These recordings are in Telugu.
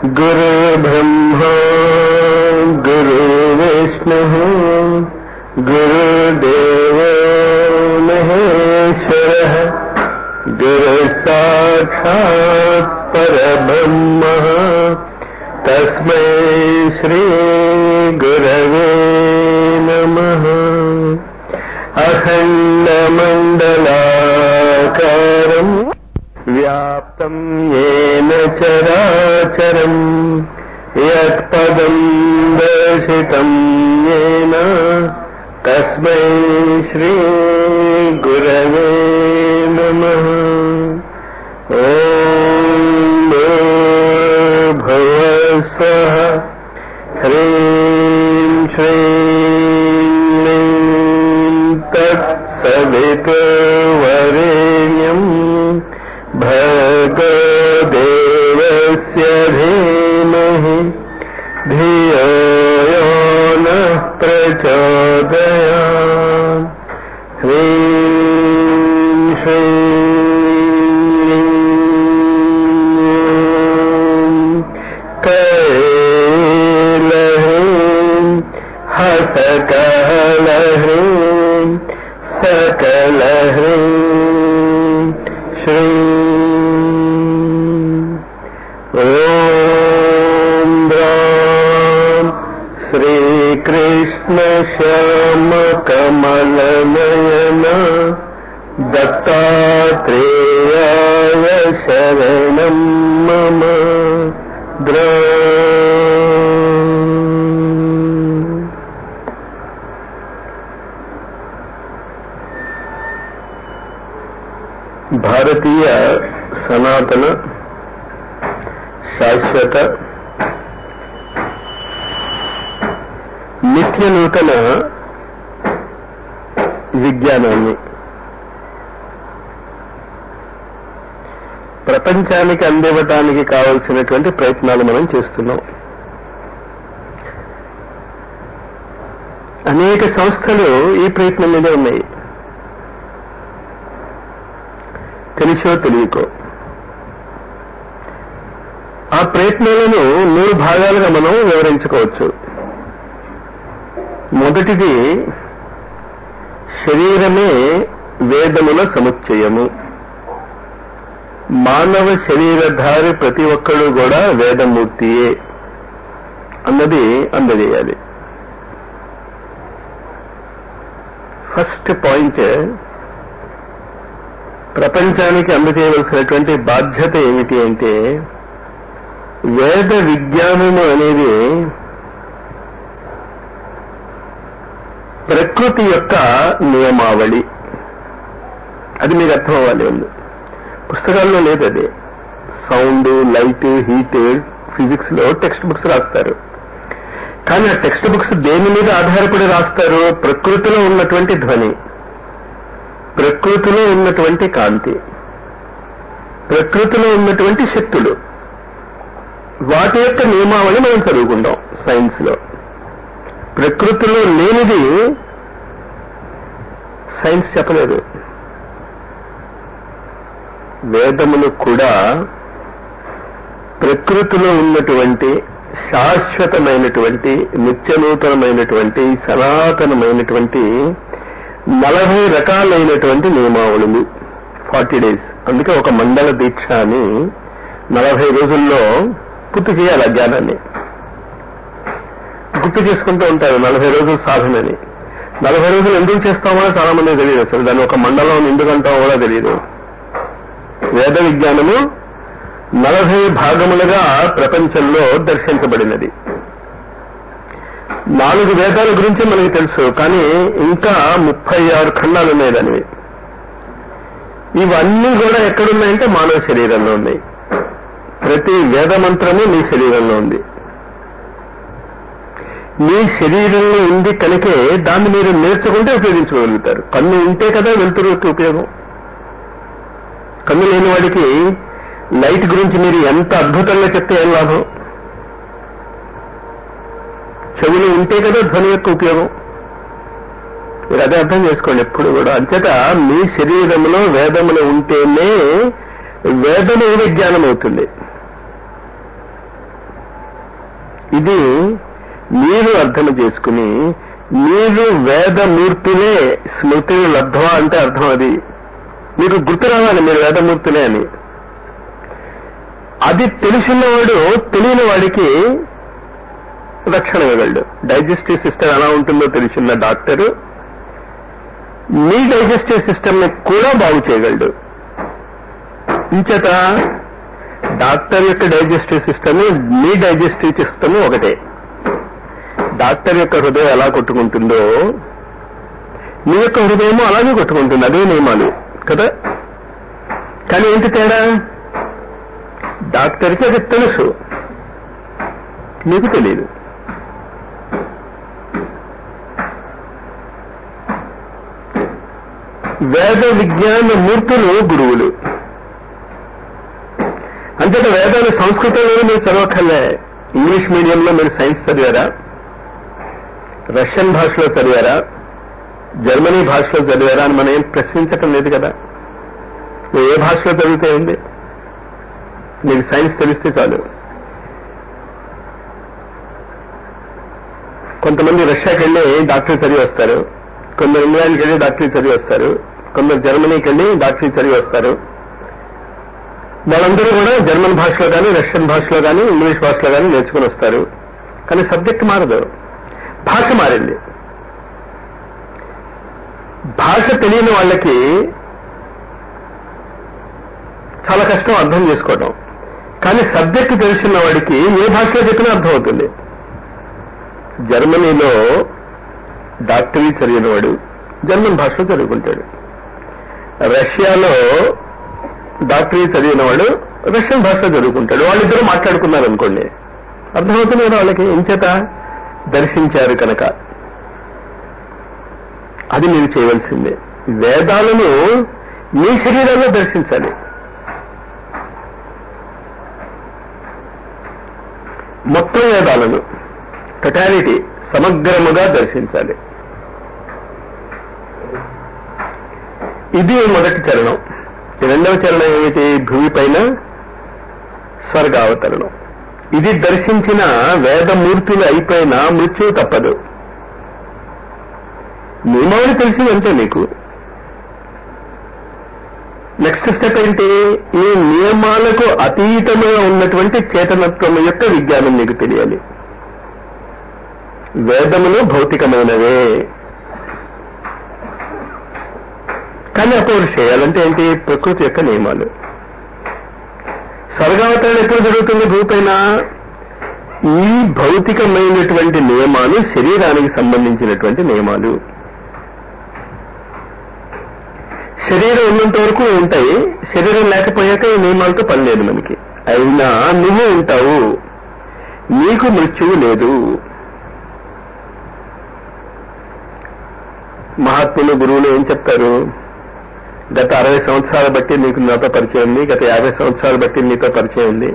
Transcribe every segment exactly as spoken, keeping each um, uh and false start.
गुरु ब्रह्मा गुरु विष्णुः गुरुदेवो महेश्वरः गुरु साक्षात् परब्रह्मः तस्मै श्री गुरवे नमः। अखण्डमण्डलाकारम् व्याप्तं येन चराचरम् यत्पदं दर्शितं येन तस्मै श्री गुरवे नमः। ॐ भुवस्सुः ह्रीं श्रीं लीं तत्सवितुर्वरेण्यम् भर्गो देवस्य धीमहि धियो यो नः प्रचोदयात्। ह्रीं श्रीं कैलह्रीं हसकलह्रीं सकलह्रीं श्रीं ॐ द्रां श्रीकृष्ण श्याम कमलनयन दत्तात्रेयाय शरणं मम द्रा। భారతీయ సనాతన శాశ్వత నిత్య నూతన విజ్ఞానాన్ని ప్రపంచానికి అందివ్వటానికి కావలసినటువంటి ప్రయత్నాలు మనం చేస్తున్నాం. అనేక సంస్థలు ఈ ప్రయత్నం మీద ఉన్నాయి, తెలిసో తెలియకో. ఆ ప్రయత్నాలను మూడు భాగాలుగా మనం వివరించుకోవచ్చు. మొదటిది శరీరమే వేదముల సముచ్చయము. మానవ శరీరధారి ప్రతి ఒక్కడు కూడా వేదమూర్తియే అన్నది అందజేయాలి. ఫస్ట్ పాయింట్, ప్రపంచానికి అందజేయవలసినటువంటి బాధ్యత ఏమిటి అంటే, వేద విజ్ఞానము అనేది ప్రకృతి యొక్క నియమావళి. అది మీకు అర్థం అవ్వాలి. ఉంది పుస్తకాల్లో లేదు. అది సౌండ్, లైట్, హీట్, ఫిజిక్స్ లో టెక్స్ట్ బుక్స్ రాస్తారు. కానీ ఆ టెక్స్ట్ బుక్స్ దేని మీద ఆధారపడి రాస్తారు? ప్రకృతిలో ఉన్నటువంటి ధ్వని, ప్రకృతిలో ఉన్నటువంటి కాంతి, ప్రకృతిలో ఉన్నటువంటి శక్తులు, వాటి యొక్క నియమావళి మనం చదువుకుంటాం సైన్స్ లో. ప్రకృతిలో లేనిది సైన్స్ చెప్పలేదు. వేదములు కూడా ప్రకృతిలో ఉన్నటువంటి శాశ్వతమైనటువంటి నిత్యనూతనమైనటువంటి సనాతనమైనటువంటి నలభై రకాలైనటువంటి నియమావళులు. Forty days. అందుకే ఒక మండల దీక్ష అని నలభై రోజుల్లో పూర్తి చేయాలి. ఆ జ్ఞానాన్ని గుర్తు చేసుకుంటూ ఉంటారు. నలభై రోజుల సాధనని. నలభై రోజులు ఎందుకు చేస్తామో చాలా మంది తెలియదు. అసలు దాన్ని ఒక మండలం ఎందుకంటామో కూడా తెలియదు. వేద విజ్ఞానము నలభై భాగములుగా ప్రపంచంలో దర్శించబడినది. నాలుగు వేదాల గురించి మనకి తెలుసు, కానీ ఇంకా ముప్పై ఆరు ఖండాలు ఉన్నాయి దానివి. ఇవన్నీ కూడా ఎక్కడున్నాయంటే మానవ శరీరంలో ఉన్నాయి. ప్రతి వేద మంత్రము మీ శరీరంలో ఉంది. మీ శరీరంలో ఉంది కనుకే దాన్ని మీరు నేర్చుకుంటే ఉపయోగించుకోగలుగుతారు. కన్ను ఉంటే కదా వెలుతురుకి ఉపయోగం. కన్ను లేని వాడికి లైట్ గురించి మీరు ఎంత అద్భుతంగా చెప్తే ఏం లాభం? చెవులు ఉంటే కదా ధ్వని యొక్క ఉపయోగం. మీరు అదే అర్థం చేసుకోండి ఎప్పుడు కూడా. అంచేత మీ శరీరంలో వేదములు ఉంటేనే వేదము విజ్ఞానం అవుతుంది. ఇది మీరు అర్థం చేసుకుని మీరు వేదమూర్తులే స్మృతి లబ్ధవా అంటే అర్థం అది. మీకు గుర్తు రావాలి మీరు వేదమూర్తులే అని. అది తెలిసినవాడు తెలియని వాడికి రక్షణ ఇవ్వగలడు. డైజెస్టివ్ సిస్టమ్ ఎలా ఉంటుందో తెలిసిన డాక్టరు మీ డైజెస్టివ్ సిస్టమ్ ని కూడా బాగు చేయగలడు. ఇంచేత డాక్టర్ యొక్క డైజెస్టివ్ సిస్టమ్ మీ డైజెస్టివ్ సిస్టమ్ ఒకటే. డాక్టర్ యొక్క హృదయం ఎలా కొట్టుకుంటుందో మీ యొక్క హృదయము అలాగే కొట్టుకుంటుంది. అదే నియమాలు కదా. కానీ ఏంటి తేడా? డాక్టర్కి అది తెలుసు, మీకు తెలియదు. వేద విజ్ఞాన మూర్తులు గురువులు. అంతేత వేదాలు సంస్కృతంలో మీరు చదవక్కర్లే. ఇంగ్లీష్ మీడియంలో మీరు సైన్స్ చదివారా, రష్యన్ భాషలో చదివారా, జర్మనీ భాషలో చదివారా అని మనం ఏం ప్రశ్నించటం లేదు కదా. ఏ భాషలో చదివితే ఉంది, మీకు సైన్స్ తెలిస్తే చాలు. కొంతమంది రష్యాకి వెళ్ళి డాక్టరీ చదివి వస్తారు, కొందరు ఇంగ్లాండ్కి వెళ్ళి డాక్టరీ చదివి వస్తారు, కొందరు జర్మనీకి వెళ్ళి డాక్టరీ చదివి వస్తారు. వాళ్ళందరూ కూడా జర్మన్ భాషలో కానీ, రష్యన్ భాషలో కానీ, ఇంగ్లీష్ భాషలో కానీ నేర్చుకుని వస్తారు. కానీ సబ్జెక్ట్ మారదు, భాష మారింది. భాష తెలియని వాళ్ళకి చాలా కష్టం అర్థం చేసుకోవడం. కానీ సబ్జెక్ట్ తెలిసిన వాడికి ఏ భాషలో చెప్పినా అర్థం అవుతుంది. జర్మనీలో డాక్టరీ చదివిన వాడు జర్మన్ భాషలో చదువుకుంటాడు, రష్యాలో డాక్టరీ చదివిన వాడు రష్యన్ భాషలో చదువుకుంటాడు. వాళ్ళిద్దరూ మాట్లాడుకున్నారనుకోండి, అర్థమవుతుంది కదా వాళ్ళకి. ఎంచేత దర్శించారు కనుక. అది మీరు చేయవలసిందే. వేదాలను మీ శరీరంలో దర్శించాలి. మొత్తం వేదాలను టొటాలిటీ సమగ్రముగా దర్శించాలి. ఇది మొదటి చరణం. రెండవ చరణం ఏమిటి? భూమి పైన స్వర్గావతరణం. ఇది దర్శించిన వేదమూర్తులు అయిపోయిన మృత్యువు తప్పదు. నియమాలు తెలిసిందంటే మీకు నెక్స్ట్ స్టెప్ ఏంటి? ఈ నియమాలకు అతీతంగా ఉన్నటువంటి చేతనత్వం యొక్క విజ్ఞానం మీకు తెలియాలి. వేదములు భౌతికమైనవే, కానీ అపౌరుషేయాలంటే ఏంటి? ప్రకృతి యొక్క నియమాలు. స్వర్గావతరణ ఎప్పుడు జరుగుతుంది? భూపైన ఈ భౌతికమైనటువంటి నియమాలు శరీరానికి సంబంధించినటువంటి నియమాలు. శరీరం ఉన్నంత వరకు ఉంటాయి, శరీరం లేకపోయాక ఈ నియమాలతో పని లేదు మనకి. అయినా నువ్వు ఉంటావు, నీకు మృత్యువు లేదు. మహాత్ములు గురువులు ఏం చెప్తారు? గత అరవై సంవత్సరాల బట్టి నీకు నాతో పరిచయం ఉంది, గత యాభై సంవత్సరాల బట్టి నీతో పరిచయం ఉంది.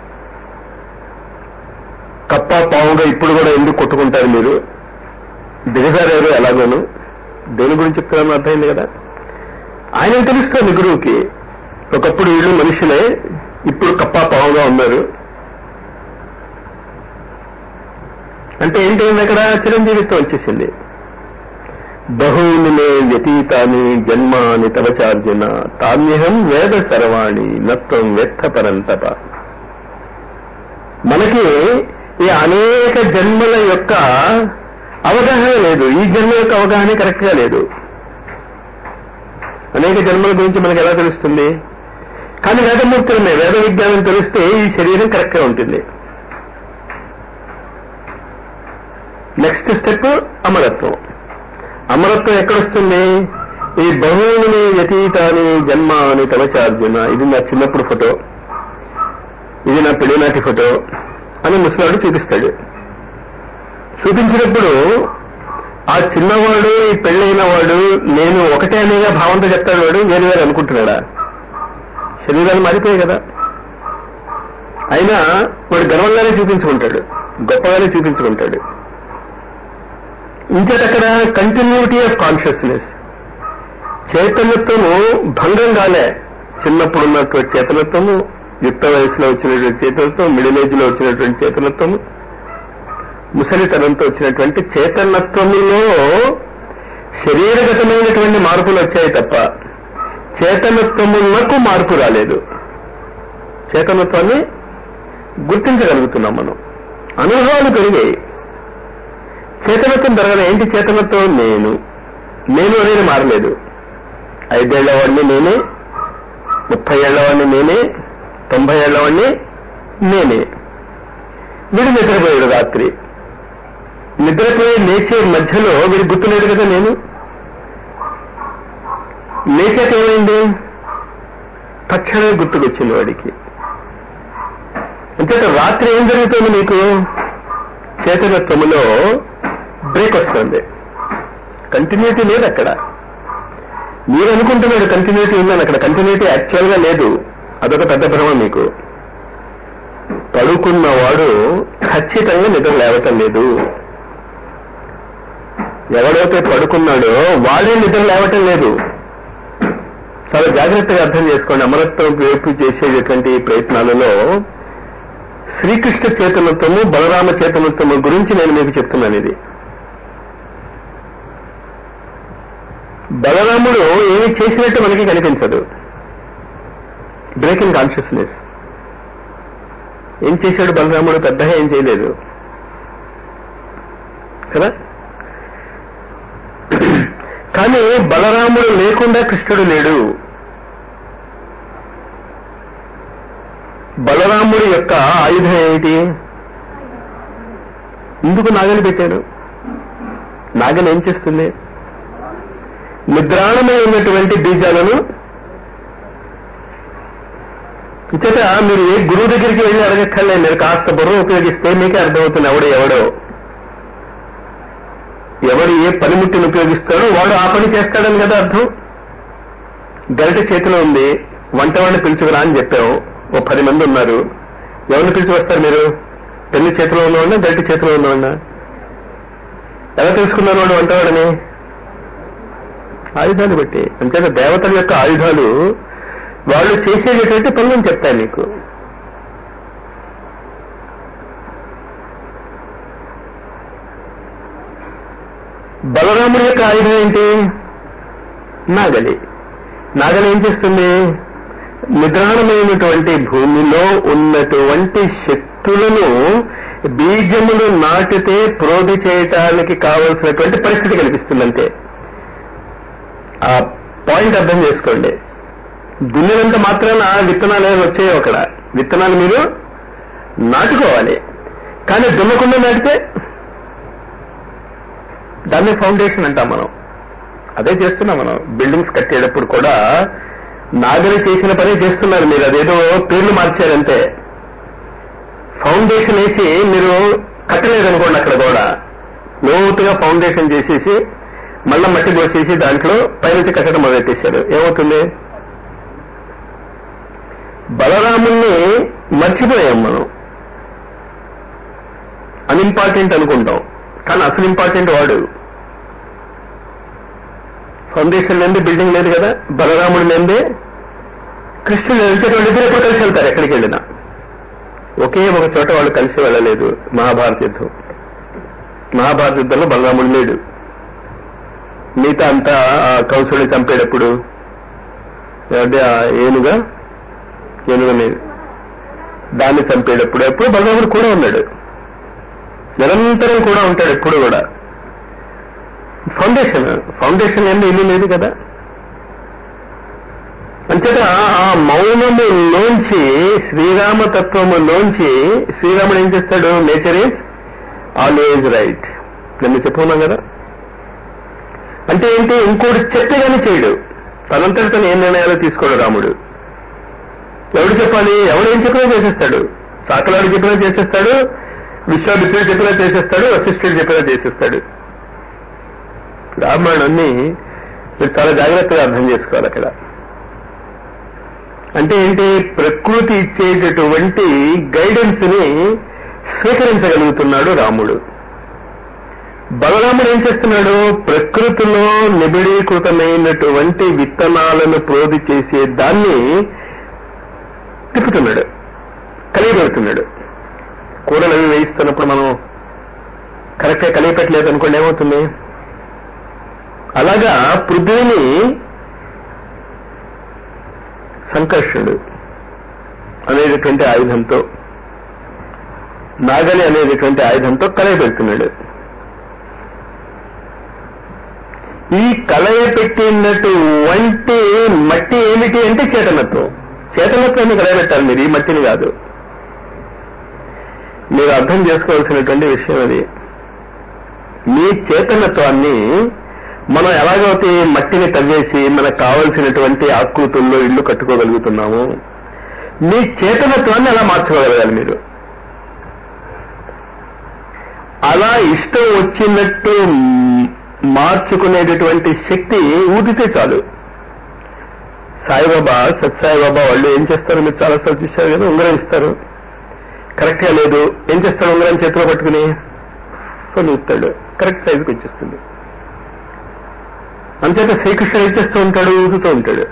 కప్ప పావుగా ఇప్పుడు కూడా ఎందుకు కొట్టుకుంటారు మీరు? దిగజారారు ఎలాగోను. దేని గురించి చెప్తారని అర్థమైంది కదా. ఆయన తెలుస్తుంది గురువుకి. ఒకప్పుడు వీళ్ళు మనుషులే, ఇప్పుడు కప్ప పావుగా ఉన్నారు అంటే ఏంటైంది? అక్కడ చిరంజీవిత్వం వచ్చేసింది. బహూని మే వ్యతీతాని జన్మాని తవచార్జున తామ్యహం వేద సర్వాణి నత్వం వ్యర్థ పరంతప. మనకి ఈ అనేక జన్మల యొక్క అవగాహన లేదు. ఈ జన్మ యొక్క అవగాహన కరెక్ట్ గా లేదు. అనేక జన్మల గురించి మనకు ఎలా తెలుస్తుంది? కానీ వేదమూర్తులమే, వేద విజ్ఞానం తెలిస్తే ఈ శరీరం కరెక్ట్ గా ఉంటుంది. నెక్స్ట్ స్టెప్ అమరత్వం. అమరత్వం ఎక్కడొస్తుంది? ఈ బహువుని వ్యతీతాని జన్మ అని తలచార్జున. ఇది నా చిన్నప్పుడు ఫోటో, ఇది నా పెళ్లినాటి ఫోటో అని ముసలాడు చూపిస్తాడు. చూపించినప్పుడు ఆ చిన్నవాడు ఈ పెళ్ళైన వాడు నేను ఒకటే అనేగా భావంతో చెప్తాడు. వాడు వేరు వేరు అనుకుంటున్నాడా? శరీరాలు మారిపోయాయి కదా. అయినా వాడు గర్వంగానే చూపించుకుంటాడు, గొప్పగానే చూపించుకుంటాడు. ఇంకేటక్కడ కంటిన్యూటీ ఆఫ్ కాన్షియస్నెస్, చైతన్యత్వము భంగం కాలే. చిన్నప్పుడు ఉన్నటువంటి చేతనత్వము, యుక్త వయసులో వచ్చినటువంటి చేతనత్వం, మిడిల్ ఏజ్ లో వచ్చినటువంటి చేతనత్వము, ముసలితనంతో వచ్చినటువంటి చేతనత్వములో శరీరగతమైనటువంటి మార్పులు వచ్చాయి తప్ప చేతనత్వములకు మార్పు రాలేదు. చేతనత్వాన్ని గుర్తించగలుగుతున్నాం మనం, అనుభవాలు పెరిగాయి. చేతనత్వం పెరగదు. ఏంటి చేతనత్వం? నేను నేను అనేది మారలేదు. ఐదేళ్ల వాడిని నేనే, ముప్పై ఏళ్ల వాడిని నేనే, తొంభై ఏళ్ల వాడిని నేనే. వీడు నిద్రపోయాడు రాత్రి, నిద్రపోయే లేచే మధ్యలో వీడు గుర్తులేదు కదా నేను. లేచాక ఏమైంది? తక్షణమే గుర్తుకొచ్చింది వాడికి. అంతేత రాత్రి ఏం జరుగుతుంది? మీకు చేతనత్వములో బ్రేక్ వస్తుంది, కంటిన్యూటీ లేదు అక్కడ. మీరు అనుకుంటున్నాడు కంటిన్యూటీ ఉందని, అక్కడ కంటిన్యూటీ యాక్చువల్ గా లేదు. అదొక పెద్ద భ్రమ మీకు. పడుకున్నవాడు ఖచ్చితంగా నిద్ర లేవటం లేదు. ఎవడైతే పడుకున్నాడో వాడే నిద్ర లేవటం లేదు. చాలా జాగ్రత్తగా అర్థం చేసుకోండి. అమరత్వం వైపు చేసేటటువంటి ప్రయత్నాలలో శ్రీకృష్ణ చేతనత్వము, బలరామ చేతనత్వము గురించి నేను మీకు చెప్తున్నాను. ఇది బలరాముడు ఏమి చేసినట్టు మనకి కనిపించదు. బ్రేకింగ్ కాన్షియస్నెస్ ఏం చేశాడు బలరాముడు? పెద్దగా ఏం చేయలేదు కదా. కానీ బలరాముడు లేకుండా కృష్ణుడు లేడు. బలరాముడి యొక్క ఆయుధం ఏమిటి? ఎందుకు నాగలి పెట్టాడు? నాగలి ఏం చేస్తుంది? నిద్రాణమై ఉన్నటువంటి బీజాలను ఇచ్చట మీరు ఏ గురువు దగ్గరికి వెళ్ళి అడగక్కర్లేదు. మీరు కాస్త బుర్ర ఉపయోగిస్తే మీకే అర్థమవుతుంది ఎవడు ఎవడో, ఎవడు ఏ పనిముట్టిని ఉపయోగిస్తాడో వాడు ఆ పని చేస్తాడని కదా అర్థం. గరిట చేతిలో ఉంది, వంటవాడిని పిలుచుకురా అని చెప్పాము. ఓ పది మంది ఉన్నారు, ఎవరిని పిలిచి వస్తారు మీరు? పెళ్లి చేతిలో ఉన్నవాడినా గరిట చేతిలో ఉన్నవాడినా? ఎలా తెలుసుకున్నారు వాడు వంటవాడని? ఆయుధాలు బట్టి. అంతేగా దేవతల యొక్క ఆయుధాలు వాళ్ళు చేసేటటువంటి పనులను చెప్తాయి మీకు. బలరాముడి యొక్క ఆయుధం ఏంటి? నాగలి. నాగలి ఏం చేస్తుంది? నిద్రాణమైనటువంటి భూమిలో ఉన్నటువంటి శక్తులను బీజములు నాటితే ప్రోధి చేయటానికి కావలసినటువంటి పరిస్థితి కల్పిస్తుందంటే ఆ పాయింట్ అర్థం చేసుకోండి. దున్నినంత మాత్రాన విత్తనాలు ఏమి వచ్చాయో అక్కడ విత్తనాలు మీరు నాటుకోవాలి. కానీ దున్నకుండా నాటితే దాన్ని ఫౌండేషన్ అంటాం మనం. అదే చేస్తున్నాం మనం. బిల్డింగ్స్ కట్టేటప్పుడు కూడా నాగలి చేసిన పని చేస్తున్నారు మీరు. అదేదో పేర్లు మార్చారంటే ఫౌండేషన్ వేసి మీరు కట్టలేదనుకోండి, అక్కడ కూడా లోతుగా ఫౌండేషన్ చేసేసి మళ్ళా మట్టి పోసేసి దాంట్లో పైనుంచి కట్టడం మొదలెట్టేశారు. ఏమవుతుంది? బలరాముణ్ణి మర్చిపోయాం మనం. అన్ఇంపార్టెంట్ అనుకుంటాం, కానీ అసలు ఇంపార్టెంట్ వాడు. ఫౌండేషన్ లేదే బిల్డింగ్ లేదు కదా. బలరాముడు లేదే కృష్ణుడు వెళ్తే వాళ్ళిద్దరు ఎప్పుడు కలిసి వెళ్తారు. ఎక్కడికి వెళ్ళినా ఒకే ఒక చోట వాళ్ళు కలిసి వెళ్ళలేదు. మహాభారత యుద్ధం మహాభారత యుద్ధంలో బలరాముడు లేడు. మిగతా అంతా కౌశల్ని చంపేటప్పుడు అంటే ఆ ఏనుగా ఏనుగని దాన్ని చంపేటప్పుడు ఎప్పుడు బలరాముడు కూడా ఉన్నాడు. నిరంతరం కూడా ఉంటాడు ఎప్పుడు కూడా. ఫౌండేషన్ ఫౌండేషన్ ఏంది ఇల్లు లేదు కదా. అంతేత ఆ మౌనములోంచి శ్రీరామతత్వములోంచి శ్రీరాముడు ఏం చేస్తాడు? Nature is always right. నేను చెప్పుకున్నాం కదా. అంటే ఏంటి? ఇంకోటి చెప్తే కానీ చేయడు. తనంతటి తను ఏం నిర్ణయాలు తీసుకోడు రాముడు. ఎవడు చెప్పాలి? ఎవడేం చెప్పినా చేసేస్తాడు. సాకలాడు చెప్పినా చేసేస్తాడు, విశ్వామిత్రుడు చెప్పినా చేసేస్తాడు, వశిష్ఠుడు చెప్పినా చేసేస్తాడు. రామాయణాన్ని మీరు చాలా జాగ్రత్తగా అర్థం చేసుకోవాలి. అక్కడ అంటే ఏంటి? ప్రకృతి ఇచ్చేటటువంటి గైడెన్స్ ని స్వీకరించగలుగుతున్నాడు రాముడు. బలరాముడు ఏం చేస్తున్నాడు? ప్రకృతిలో నిబిడీకృతమైనటువంటి విత్తనాలను ప్రోధి చేసే దాన్ని తిప్పుతున్నాడు, కలిగిపెడుతున్నాడు. కూరలు అవి వేయిస్తున్నప్పుడు మనం కరెక్ట్గా కలిగిపెట్టలేదు అనుకోండి, ఏమవుతుంది? అలాగా పృథ్వీని సంకర్షణుడు అనేటటువంటి ఆయుధంతో, నాగలి అనేటటువంటి ఆయుధంతో కలయపెడుతున్నాడు. ఈ కలయపెట్టినటువంటి మట్టి ఏమిటి అంటే చేతనత్వం. చేతనత్వాన్ని కలయబెట్టాలి మీరు, ఈ మట్టిని కాదు. మీరు అర్థం చేసుకోవాల్సినటువంటి విషయం అది. మీ చేతనత్వాన్ని మనం ఎలాగైతే మట్టిని తవ్వేసి మనకు కావలసినటువంటి ఆకృతుల్లో ఇల్లు కట్టుకోగలుగుతున్నాము, మీ చేతనత్వాన్ని అలా మార్చుకోగలగాలి మీరు. అలా ఇష్టం వచ్చినట్టు మార్చుకునేటటువంటి శక్తి ఊదితే చాలు. సాయిబాబా, సత్సాయిబాబా వాళ్ళు ఏం చేస్తారు మీరు చాలాసార్లు చూశారు కదా, ఉంగరం ఇస్తారు. కరెక్ట్గా లేదు, ఏం చేస్తాడు? ఉంగరం చేతిలో పట్టుకుని ఊపుతాడు, కరెక్ట్ సైజుకి వచ్చేస్తుంది. అంతేత శ్రీకృష్ణుడు ఏం చేస్తూ ఉంటాడు? ఊదుతూ ఉంటాడు.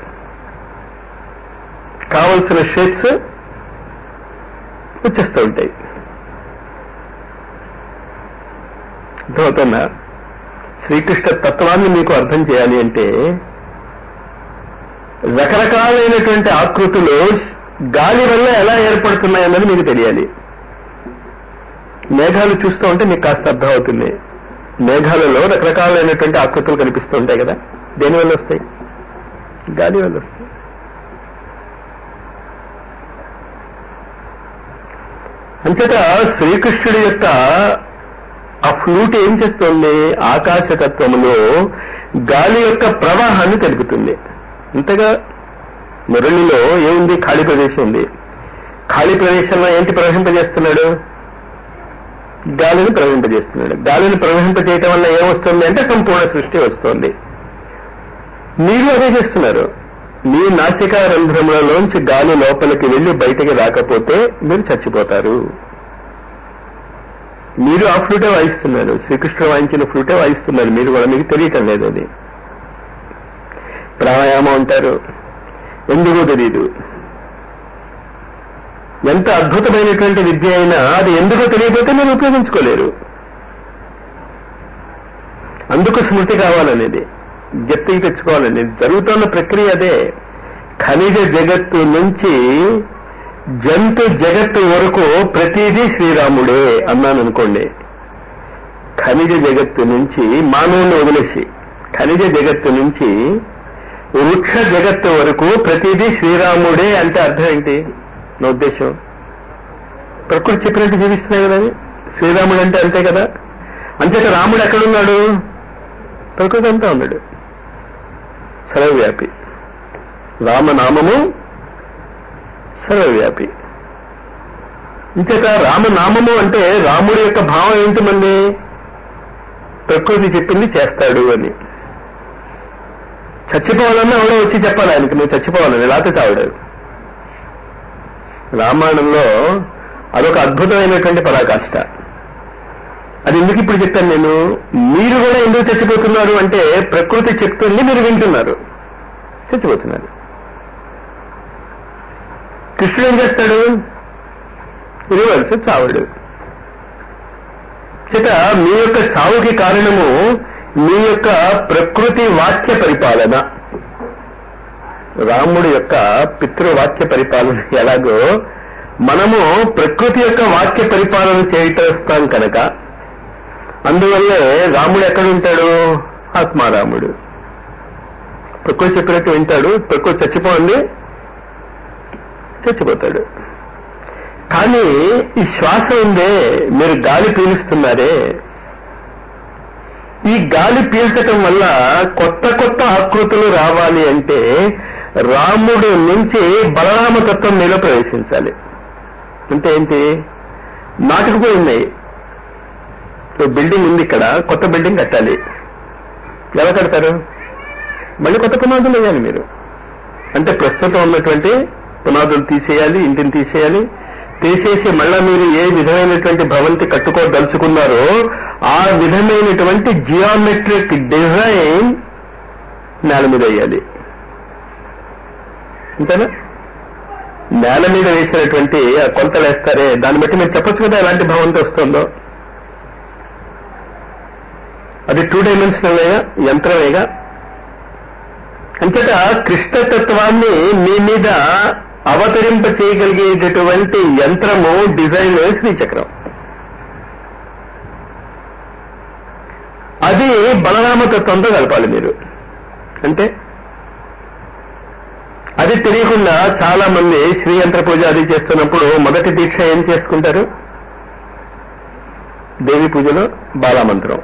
కావలసిన షేప్స్ వచ్చేస్తూ ఉంటాయి. అర్థమవుతుందా? శ్రీకృష్ణ తత్వాన్ని మీకు అర్థం చేయాలి అంటే రకరకాలైనటువంటి ఆకృతులు గాలి వల్ల ఎలా ఏర్పడుతున్నాయన్నది మీకు తెలియాలి. మేఘాలు చూస్తూ ఉంటే మీకు కాస్త అర్థం అవుతుంది. మేఘాలలో రకరకాలైనటువంటి ఆకృతులు కనిపిస్తూ ఉంటాయి కదా, దేని వల్ల వస్తాయి? గాలి వల్ల వస్తాయి. అంతేత శ్రీకృష్ణుడి యొక్క ఆ ఫ్లూట్ ఏం చేస్తోంది? ఆకాశతత్వములో గాలి యొక్క ప్రవాహాన్ని తెలుపుతుంది. అంతగా మురళిలో ఏముంది? ఖాళీ ప్రదేశం ఉంది. ఖాళీ ప్రదేశంలో ఏంటి ప్రవహింపజేస్తున్నాడు? గాలిని ప్రవహింపజేస్తున్నాడు. గాలిని ప్రవహింపజేయటం వల్ల ఏమొస్తుంది అంటే సంపూర్ణ సృష్టి వస్తుంది. మీరు అదే చేస్తున్నారు. మీ నాసికా రంధ్రములలోంచి గాలి లోపలికి వెళ్లి బయటికి రాకపోతే మీరు చచ్చిపోతారు. మీరు ఆ ఫ్లూటే వాయిస్తున్నారు, శ్రీకృష్ణుడు వాయించిన ఫ్లూటే వాయిస్తున్నారు. మీరు కూడా, మీకు తెలియటం లేదు. అది ప్రాణాయామం అంటారు, ఎందుకో తెలియదు. ఎంత అద్భుతమైనటువంటి విద్య అయినా అది ఎందుకో తెలియకపోతే మీరు ఉపయోగించుకోలేరు. అందుకు స్మృతి కావాలనేది, జప్తికి తెచ్చుకోవాలనేది. జరుగుతున్న ప్రక్రియ అదే. ఖనిజ జగత్తు నుంచి జంతు జగత్తు వరకు ప్రతిదీ శ్రీరాముడే అన్నాను అనుకోండి. ఖనిజ జగత్తు నుంచి మానవుని వదిలేసి ఖనిజ జగత్తు నుంచి వృక్ష జగత్తు వరకు ప్రతిదీ శ్రీరాముడే అంటే అర్థం ఏంటి? నా ఉద్దేశం, ప్రకృతి చెప్పినట్టు జీవిస్తున్నాయి కదా. శ్రీరాముడు అంటే అంతే కదా. అంతేత రాముడు ఎక్కడున్నాడు? ప్రకృతి అంతా ఉన్నాడు, సర్వవ్యాపి. రామనామము సర్వవ్యాపి. ఇంచేత రామనామము అంటే రాముడి యొక్క భావం ఏంటి? మళ్ళీ ప్రకృతి చెప్పింది చేస్తాడు అని. చచ్చిపోవాలన్నా ఎవడో వచ్చి చెప్పాలి ఆయనకి నువ్వు చచ్చిపోవాలని, లేకపోతే చావడు. రామాయణంలో అదొక అద్భుతమైనటువంటి పరాకాష్ట. అది ఎందుకు ఇప్పుడు చెప్పాను నేను? మీరు కూడా ఎందుకు చచ్చిపోతున్నారు అంటే ప్రకృతి చెప్తుంది, మీరు వింటున్నారు, చచ్చిపోతున్నారు. కృష్ణుడు ఏం చేస్తాడు? రివర్స్, చావుడు. చేత మీ యొక్క చావుకి కారణము మీ యొక్క ప్రకృతి వాక్య పరిపాలన. రాముడి యొక్క పితృవాక్య పరిపాలన ఎలాగో మనము ప్రకృతి యొక్క వాక్య పరిపాలన చేయటం కనుక అందువల్లే రాముడు ఎక్కడుంటాడు? ఆత్మారాముడు. ప్రకృతి చెప్పినట్టు వింటాడు. ప్రకృతి చచ్చిపోండి, చచ్చిపోతాడు. కానీ ఈ శ్వాస ఉందే, మీరు గాలి పీలుస్తున్నారే, ఈ గాలి పీల్చటం వల్ల కొత్త కొత్త ఆకృతులు రావాలి అంటే రాముడు నుంచి బలరామతత్వం మీలో ప్రవేశించాలి. అంటే ఏంటి? నాటుకుపోయినాయి. బిల్డింగ్ ఉంది ఇక్కడ, కొత్త బిల్డింగ్ కట్టాలి. ఎలా కడతారు? మళ్ళీ కొత్త పునాదులు వేయాలి మీరు. అంటే ప్రస్తుతం ఉన్నటువంటి పునాదులు తీసేయాలి, ఇంటిని తీసేయాలి. తీసేసి మళ్ళా మీరు ఏ విధమైనటువంటి భవంతి కట్టుకోదలుచుకున్నారో ఆ విధమైనటువంటి జియోమెట్రిక్ డిజైన్ నేల మీద వేయాలి. అంతేనా? నేల మీద వేసినటువంటి ఆ కొలతలు వేస్తారే, దాన్ని బట్టి మీరు చెప్పచ్చు కదా ఎలాంటి భవంతి వస్తుందో. అది టూ డైమెన్షనల్గా యంత్రమేగా. అంతటా కృష్ణతత్వాన్ని మీ మీద అవతరింప చేయగలిగేటటువంటి యంత్రము, డిజైన్ శ్రీచక్రం. అది బలరామతత్వంతో కలపాలి మీరు. అంటే అది తెలియకుండా చాలా మంది శ్రీయంత్ర పూజ అది చేస్తున్నప్పుడు మొదటి దీక్ష ఏం చేసుకుంటారు? దేవి పూజలో బాలామంత్రం,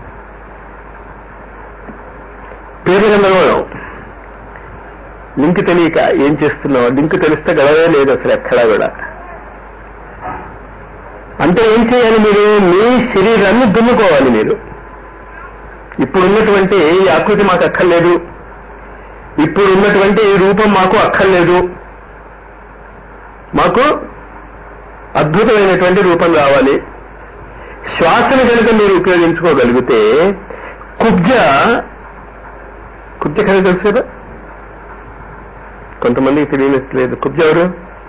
పేరు గందరగోళం, లింక్ తెలియక ఏం చేస్తున్నావు, లింక్ తెలిస్తే గడవే లేదు అసలు ఎక్కడా కూడా. అంటే ఏం చేయాలి? మీరు మీ శరీరాన్ని దున్నుకోవాలి. మీరు ఇప్పుడున్నటువంటి ఈ ఆకృతి మాకు అక్కర్లేదు, ఇప్పుడు ఉన్నటువంటి ఈ రూపం మాకు అక్కర్లేదు, మాకు అద్భుతమైనటువంటి రూపం రావాలి. శ్వాసను కనుక మీరు ఉపయోగించుకోగలిగితే కుబ్జ కుబ్జ కనుక తెలుసు కదా, కొంతమందికి తెలియలేదు. కుబ్జ ఎవరు?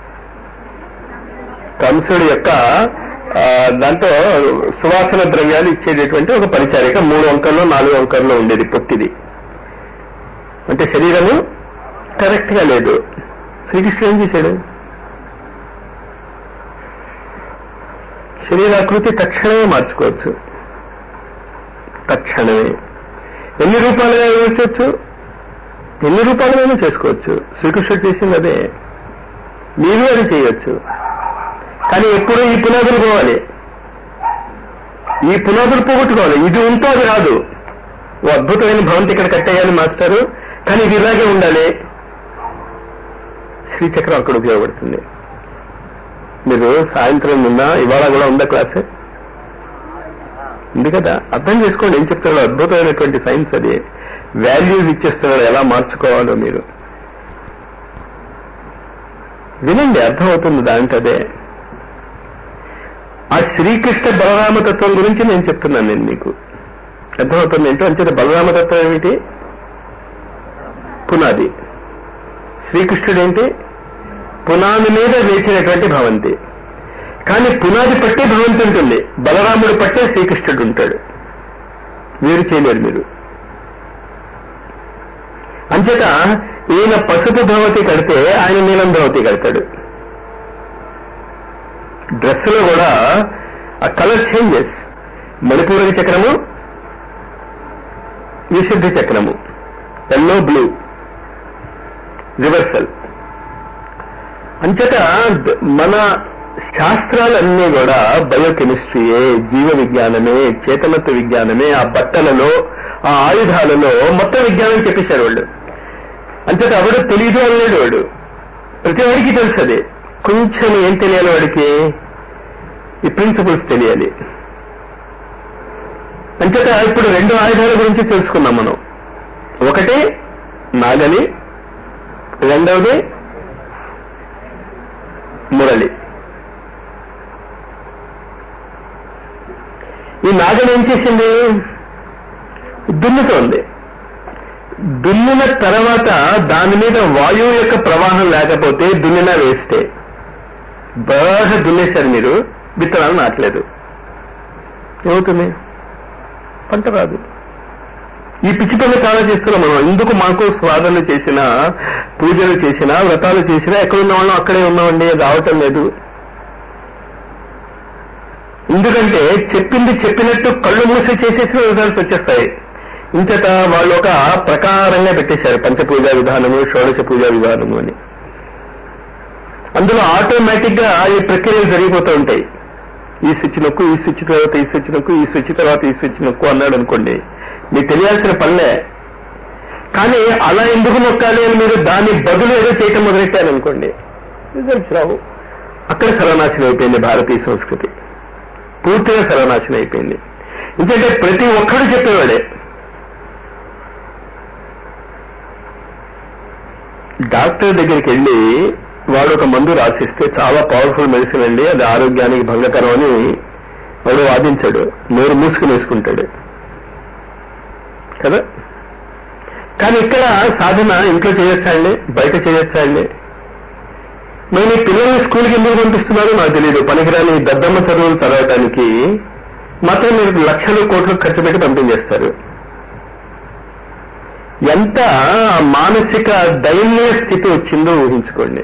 కంసుడి యొక్క దాంట్లో సువాసన ద్రవ్యాలు ఇచ్చేటటువంటి ఒక పరిచారిక. మూడు అంకల్లో నాలుగు అంకల్లో ఉండేది పొట్టిది. అంటే శరీరము కరెక్ట్ గా లేదు. శ్రీకృష్ణుడు ఏం చేశాడు? శరీరాకృతి తక్షణమే మార్చుకోవచ్చు. తక్షణమే ఎన్ని రూపాలుగా వేసుకోవచ్చు, ఎన్ని రూపాలుగానే చేసుకోవచ్చు. శ్రీకృష్ణుడు చేసింది అదే, మీరు అది చేయొచ్చు. కానీ ఎప్పుడూ ఈ పునాదులు పోవాలి, ఈ పునాదులు పోగొట్టుకోవాలి. ఇది ఉంటూ అది రాదు. ఓ అద్భుతమైన భవంతి ఇక్కడ కట్టేయాలి మాస్టారు, కానీ ఇది ఇలాగే ఉండాలి. శ్రీచక్రం అక్కడ ఉపయోగపడుతుంది. మీరు సాయంత్రం నిన్న ఇవాళ కూడా ఉందా క్లాస్? ఉంది కదా. అర్థం చేసుకోండి ఏం చెప్తున్నాడు. అద్భుతమైనటువంటి సైన్స్ అది. వాల్యూస్ ఇచ్చేస్తున్నాడు, ఎలా మార్చుకోవాలో మీరు వినండి, అర్థమవుతుంది దాంట్లో. అదే ఆ శ్రీకృష్ణ బలరామతత్వం గురించి నేను చెప్తున్నాను. నేను మీకు అర్థమవుతుంది ఏంటో. అంచేత బలరామతత్వం ఏమిటి? పునాది. శ్రీకృష్ణుడు ఏంటి? పునాది మీద వేసినటువంటి భవంతి. కానీ పునాది పట్టే భవంతి ఉంటుంది, బలరాముడు పట్టే శ్రీకృష్ణుడు ఉంటాడు. వేరు చేయలేరు మీరు. అంచేత ఈయన పసుపు ధోవతి కడితే ఆయన నీలం ధోవతి కడతాడు. డ్రెస్ లో కూడా ఆ కలర్ చేంజెస్. మణిపూరక చక్రము, విశుద్ధి చక్రము, ఎల్లో బ్లూ, రివర్సల్. అంచేత మన శాస్త్రాలన్నీ కూడా బయోకెమిస్ట్రీయే, జీవ విజ్ఞానమే, చేతనత్వ విజ్ఞానమే. ఆ బట్టలలో, ఆ ఆయుధాలలో మొత్తం విజ్ఞానం చెప్పేశారు వాళ్ళు. అంచేత ఎవడు తెలియదు అనలేడు వాడు, ప్రతి వాడికి తెలుసు. అదే కొంచెం ఏం తెలియాలి వాడికి? ఈ ప్రిన్సిపల్స్ తెలియాలి. అంచేత ఇప్పుడు రెండు ఆయుధాల గురించి తెలుసుకున్నాం మనం. ఒకటి నాగలి, రెండవది మురళి. ఈ నాగలి ఏం చేసింది? దున్నుతోంది. దున్నిన తర్వాత దాని మీద వాయువు యొక్క ప్రవాహం లేకపోతే దున్నినా వేస్తే. బాగా దున్నేశారు మీరు, విత్తనాలు నాటలేదు, ఏమవుతుంది? పంట రాదు. ఈ పిచ్చి పనులు చాలా చేస్తున్నాం మనం. ఎందుకు? మాకు స్వాదనలు చేసినా, పూజలు చేసినా, వ్రతాలు చేసినా ఎక్కడున్న వాళ్ళం అక్కడే ఉన్నామండి, రావటం లేదు. ఎందుకంటే చెప్పింది చెప్పినట్టు కళ్ళు మూసి చేసేసిన రిజల్ట్స్ వచ్చేస్తాయి. ఇంతట వాళ్ళు ఒక ప్రకారంగా పెట్టేశారు పంచపూజా విధానము, షోడశ పూజా విధానము అని. అందులో ఆటోమేటిక్ గా ఈ ప్రక్రియలు జరిగిపోతూ ఉంటాయి. ఈ స్విచ్ నొక్కు, ఈ స్విచ్ తర్వాత ఈ స్విచ్ నొక్కు, ఈ స్విచ్ తర్వాత ఈ స్విచ్ నొక్కు అన్నాడు అనుకోండి, మీకు తెలియాల్సిన పనులే. కానీ అలా ఎందుకు నొక్కాలి అని మీరు దాని బదులు ఏదో చేయటం మొదలెట్టారనుకోండి, రిజల్ట్స్ రావు. అక్కడ సర్వనాశనం అయిపోయింది భారతీయ సంస్కృతి, పూర్తిగా సర్వనాశనం అయిపోయింది. ఎందుకంటే ప్రతి ఒక్కడు చెప్పేవాడే. డాక్టర్ దగ్గరికి వెళ్ళి వాడు ఒక మందు రాసిస్తే చాలా పవర్ఫుల్ మెడిసిన్ అండి, అది ఆరోగ్యానికి భంగకరం అని వాడు వాదించాడు, నోరు మూసుకుని వేసుకుంటాడు కదా. కానీ ఇక్కడ సాధన ఇంట్లో చేయొచ్చా అండి, బయట చేయొచ్చా అండి? నేను పిల్లల్ని స్కూల్కి ఎందుకు పంపిస్తున్నారో నాకు తెలియదు. పనికిరాని దద్దమ్మ చదువులు చదవటానికి మాత్రం మీరు లక్షలు కోట్లు ఖర్చు పెట్టి పంపించేస్తారు. ఎంత మానసిక దైన్య స్థితి వచ్చిందో ఊహించుకోండి.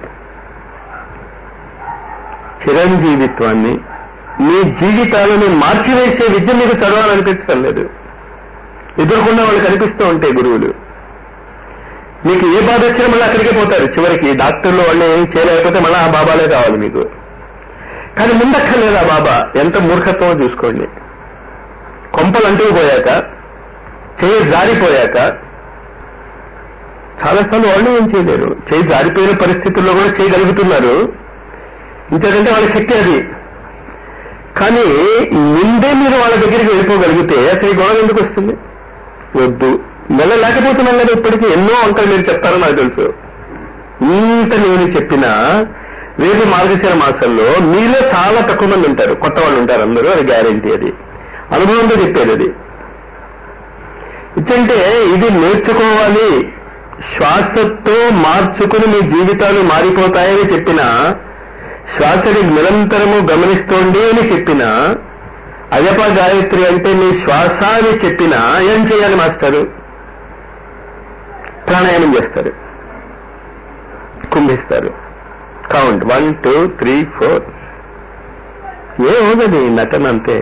చిరంజీవిత్వాన్ని, మీ జీవితాలను మార్చివేసే విద్య మీకు చదవాలనిపించడం లేదు. ఎదుర్కొన్న వాళ్ళు కనిపిస్తూ ఉంటాయి గురువులు. మీకు ఏ బాధ వచ్చినా మళ్ళీ అక్కడికే పోతారు. చివరికి డాక్టర్లు వాళ్ళు ఏం చేయలేకపోతే మళ్ళీ ఆ బాబాలే కావాలి మీకు. కానీ ముందక్కర్లేదు ఆ బాబా. ఎంత మూర్ఖత్వమో చూసుకోండి. కొంపలు అంటుకుపోయాక, చేయి జారిపోయాక చాలాసార్లు వాళ్ళు ఏం చేయలేరు. చేయి జారిపోయిన పరిస్థితుల్లో కూడా చేయగలుగుతున్నారు. ఇంకేంటంటే వాళ్ళ శక్తి అది. కానీ ముందే మీరు వాళ్ళ దగ్గరికి వెళ్ళిపోగలిగితే అసలు ఈ గొడవ ఎందుకు వస్తుంది? వద్దు. నెల లేకపోతున్నాం కదా ఇప్పటికీ. ఎన్నో అంకలు మీరు చెప్తారో నాకు తెలుసు. ఇంత నేను చెప్పినా రేపు మార్గశిర మాసంలో మీలో చాలా తక్కువ మంది ఉంటారు, కొత్త వాళ్ళు ఉంటారు. అందరూ అది గ్యారెంటీ. అది అనుభవంతో చెప్పేది. అది ఇచ్చంటే ఇది నేర్చుకోవాలి. శ్వాసతో మార్చుకుని మీ జీవితాలు మారిపోతాయని చెప్పినా, శ్వాసని నిరంతరము గమనిస్తోండి అని చెప్పినా, అయ్యప్ప గాయత్రి అంటే మీ శ్వాస అని చెప్పినా ఏం చేయాలి మాస్టారు? ప్రాణాయామం చేస్తారు, కుంభిస్తారు. Count one two three four. ఏమవుతుంది నటన అంతే.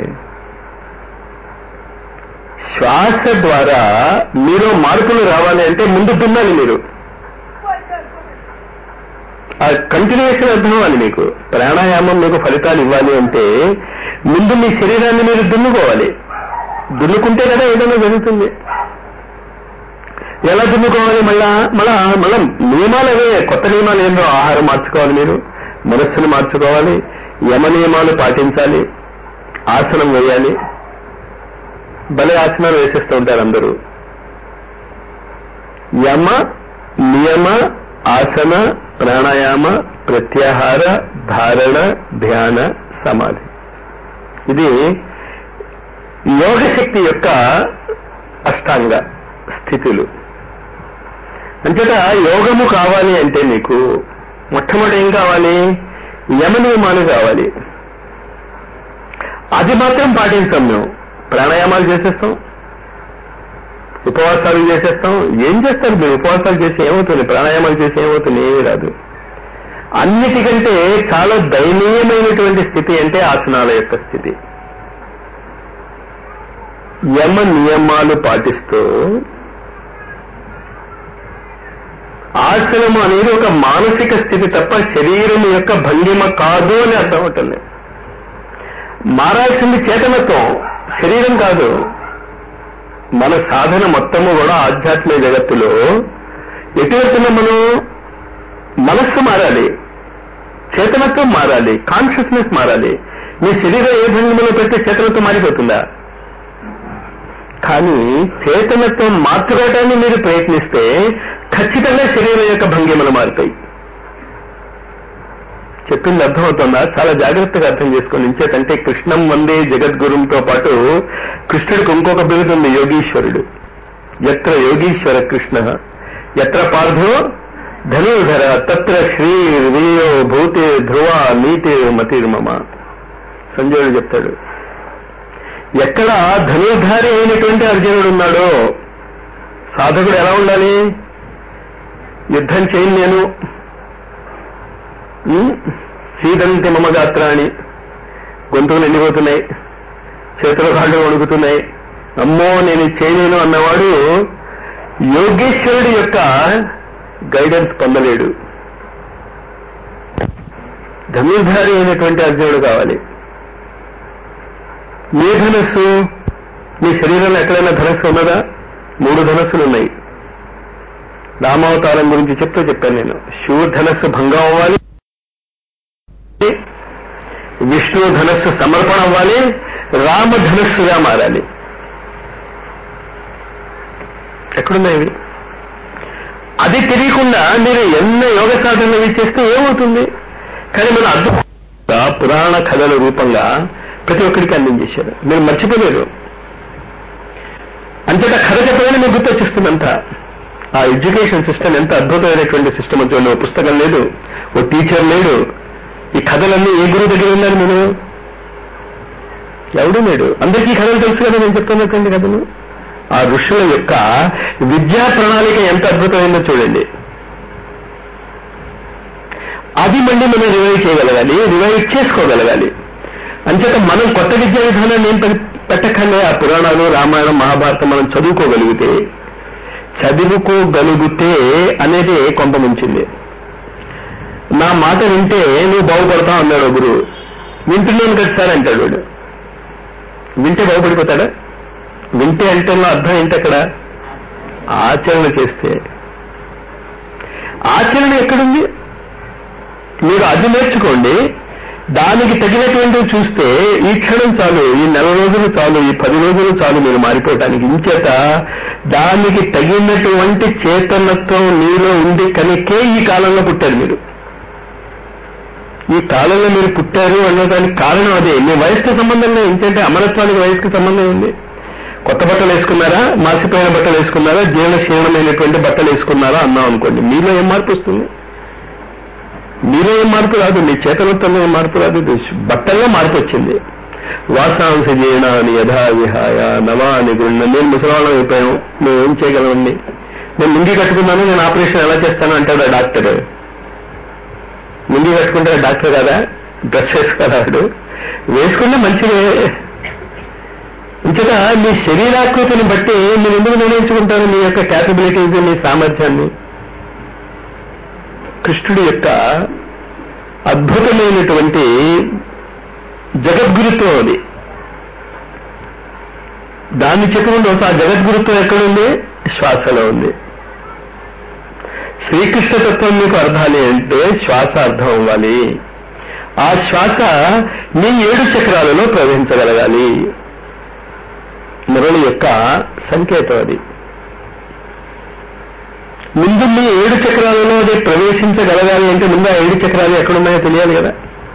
శ్వాస ద్వారా మీరు మార్పులు రావాలి అంటే ముందు దున్నాలి. మీరు ఆ కంటిన్యూషన్ అర్థం అవ్వాలి మీకు. ప్రాణాయామం మీకు ఫలితాలు ఇవ్వాలి అంటే ముందు మీ శరీరాన్ని మీరు దున్నుకోవాలి. దున్నుకుంటే కదా ఏదైనా జరుగుతుంది. ఎలా దున్నుకోవాలి? మళ్ళా మళ్ళా మళ్ళా నియమాలు అవే. కొత్త నియమాలు ఏంటో ఆహారం మార్చుకోవాలి, మీరు మనస్సును మార్చుకోవాలి, యమ నియమాలు పాటించాలి, ఆసనం వేయాలి. భలే ఆసనాలు వేసేస్తూ ఉంటారు అందరూ. యమ నియమ ఆసన ప్రాణాయామ ప్రత్యాహార ధారణ ధ్యాన సమాధి. ఇది యోగశక్తి యొక్క అష్టాంగ స్థితులు. అంతటా యోగము కావాలి అంటే మీకు మొట్టమొదటి ఏం కావాలి? యమ నియమాలు కావాలి. అది మాత్రం పాటించాం మేము. ప్రాణాయామాలు చేసేస్తాం, ఉపవాసాలు చేసేస్తాం. ఏం చేస్తారు మీరు? ఉపవాసాలు చేసి ఏమవుతుంది? ప్రాణాయామాలు చేసి ఏమవుతుంది? ఏమీ రాదు. అన్నిటికంటే చాలా దయనీయమైనటువంటి స్థితి అంటే ఆసనాల యొక్క స్థితి. యమ నియమాలు పాటిస్తూ ఆసనము అనేది ఒక మానసిక స్థితి తప్ప శరీరం యొక్క భంగిమ కాదు అని అర్థం అవుతుంది. మారాల్సింది చేతనత్వం, శరీరం కాదు. మన సాధన మొత్తము కూడా ఆధ్యాత్మిక జగత్తులో ఎటువైపున మనం మనస్సు మారాలి, చేతనత్వం మారాలి, కాన్షియస్నెస్ మారాలి. మీ శరీరం ఏ భంగిమలో పెడితే చేతనత్వం మారిపోతుందా? కానీ చేతనత్వం మార్చుకోవటాన్ని మీరు ప్రయత్నిస్తే ఖచ్చితంగా శరీరం యొక్క భంగిమలు మారుతాయి. చెప్పింది అర్థమవుతుందా? చాలా జాగ్రత్తగా అర్థం చేసుకోండి. ఇంచేతంటే కృష్ణం వందే జగద్గురుంతో పాటు కృష్ణుడికి ఇంకొక బిరుదు ఉంది, యోగీశ్వరుడు. ఎత్ర యోగీశ్వర కృష్ణ ఎత్ర పార్థో ధనుర్ధర తత్ర శ్రీ వీయో భూతే ధ్రువ నీతే మతిర్మమ. సంజయుడు చెప్తాడు, ఎక్కడ ధనుర్ధారి అయినటువంటి అర్జునుడు ఉన్నాడో సాధకుడు ఎలా ఉండాలి? యుద్ధం చేయను నేను, సీదంతి మమ గాత్రాన్ని, గొంతులు ఎండిపోతున్నాయి, చేతులు కాళ్ళు వణుకుతున్నాయి, అమ్మో నేను చేయలేను అన్నవాడు యోగేశ్వరుడి యొక్క గైడెన్స్ పొందలేడు. ధనుర్ధారి అయినటువంటి అర్జునుడు కావాలి. మీ ధనస్సు, మీ శరీరంలో ఎక్కడైనా ధనస్సు ఉన్నదా? మూడు ధనస్సులు ఉన్నాయి. రామావతారం గురించి చెప్తూ చెప్పాను నేను. శివ ధనస్సు భంగం అవ్వాలి, విష్ణు ధనస్సు సమర్పణ అవ్వాలి, రామ ధనస్సుగా మారాలి. ఎక్కడున్నాయి? అది తెలియకుండా మీరు ఎన్న యోగ సాధనలు చేస్తే ఏమవుతుంది? కానీ మన అద్భుతంగా పురాణ కథల రూపంగా ప్రతి ఒక్కరికి అందించేశారు. మీరు మర్చిపోలేరు. అంతటా కథ చెప్పగానే మీకు గుర్తొచ్చేస్తుందంతా. ఆ ఎడ్యుకేషన్ సిస్టమ్ ఎంత అద్భుతమైనటువంటి సిస్టమ్ అంటే ఓ పుస్తకం లేదు, ఓ టీచర్ లేడు. ఈ కథలన్నీ ఏ గురువు దగ్గర ఉన్నారు? మీరు ఎవడు లేడు. అందరికీ కథలు తెలుసు కదా, నేను చెప్తున్నటువంటి కథలు. ఆ ఋషుల యొక్క విద్యా ప్రణాళిక ఎంత అద్భుతమైందో చూడండి. అది మళ్ళీ మనం రివైవ్ చేయగలగాలి, రివైవ్ చేసుకోగలగాలి. అంచేత మనం కొత్త విద్యా విధానాన్ని ఏం పెట్టక్కర్లే. ఆ పురాణాలు, రామాయణం, మహాభారతం మనం చదువుకోగలిగితే, చదువుకోగలిగితే అనేది కొంత ముంచింది. నా మాట వింటే నువ్వు బాగుపడతావు అన్నాడు గురువు. వింటున్నాను కదా సార్ అంటాడు వాడు. వింటే బాగుపడిపోతాడా? వింటే అంటే అర్థం ఏంటక్కడ? ఆచరణ చేస్తే. ఆచరణ ఎక్కడుంది? మీరు అది నేర్చుకోండి, దానికి తగినటువంటివి చూస్తే ఈ క్షణం చాలు, ఈ నెల రోజులు చాలు, ఈ పది రోజులు చాలు మీరు మారిపోవటానికి. ఇంచేత దానికి తగినటువంటి చేతనత్వం మీలో ఉంది కనుకే ఈ కాలంలో పుట్టారు మీరు. ఈ కాలంలో మీరు పుట్టారు అన్నదానికి కారణం అదే. మీ వయసుకు సంబంధం లేదు. ఇంకంటే అమరత్వానికి వయసుకు సంబంధం ఉంది. కొత్త బట్టలు వేసుకున్నారా, మాసిపోయిన బట్టలు వేసుకున్నారా, జీర్ణశీర్ణమైనటువంటి బట్టలు వేసుకున్నారా అన్నాం అనుకోండి, మీలో ఏం మార్పు వస్తుంది? మీలో ఏం మార్పు రాదు, మీ చేతనత్వంలో ఏం మార్పు రాదు, బట్టల్లో మార్పు వచ్చింది. వాసాంశ జీర్ణాన్ని యథా విహాయ నవాని గుండ. నేను ముసలాళ్ళం అయిపోయాం, మేము ఏం చేయగలమండి? నేను ముంగి కట్టుకున్నాను, నేను ఆపరేషన్ ఎలా చేస్తాను అంటాడు ఆ డాక్టర్. ముంగి కట్టుకుంటే డాక్టర్ కదా, డ్రెస్ వేసుకోరాడు. వేసుకుంటే మంచిదే. ఇంతగా మీ శరీరాకృతిని బట్టి మీరు ఎందుకు నిర్ణయించుకుంటారు మీ యొక్క క్యాపబిలిటీస్, మీ సామర్థ్యాన్ని? కృష్ణుడి యొక్క అద్భుతమైనటువంటి జగద్గురుత్వం అది. దాన్ని చెప్పుకుంటూ ఆ జగద్గురుత్వం ఎక్కడుంది? శ్వాసలో ఉంది. శ్రీకృష్ణ తత్వం మీకు అర్థాలి అంటే శ్వాస అర్థం అవ్వాలి. ఆ శ్వాస మీ ఏడు చక్రాలలో ప్రవహించగలగాలి. మురళి యొక్క సంకేతం అది. ముందు మీ ఏడు చక్రాలలో అది ప్రవేశించగలగాలి అంటే ముందు ఆ ఏడు చక్రాలు ఎక్కడున్నాయో తెలియాలి కదా,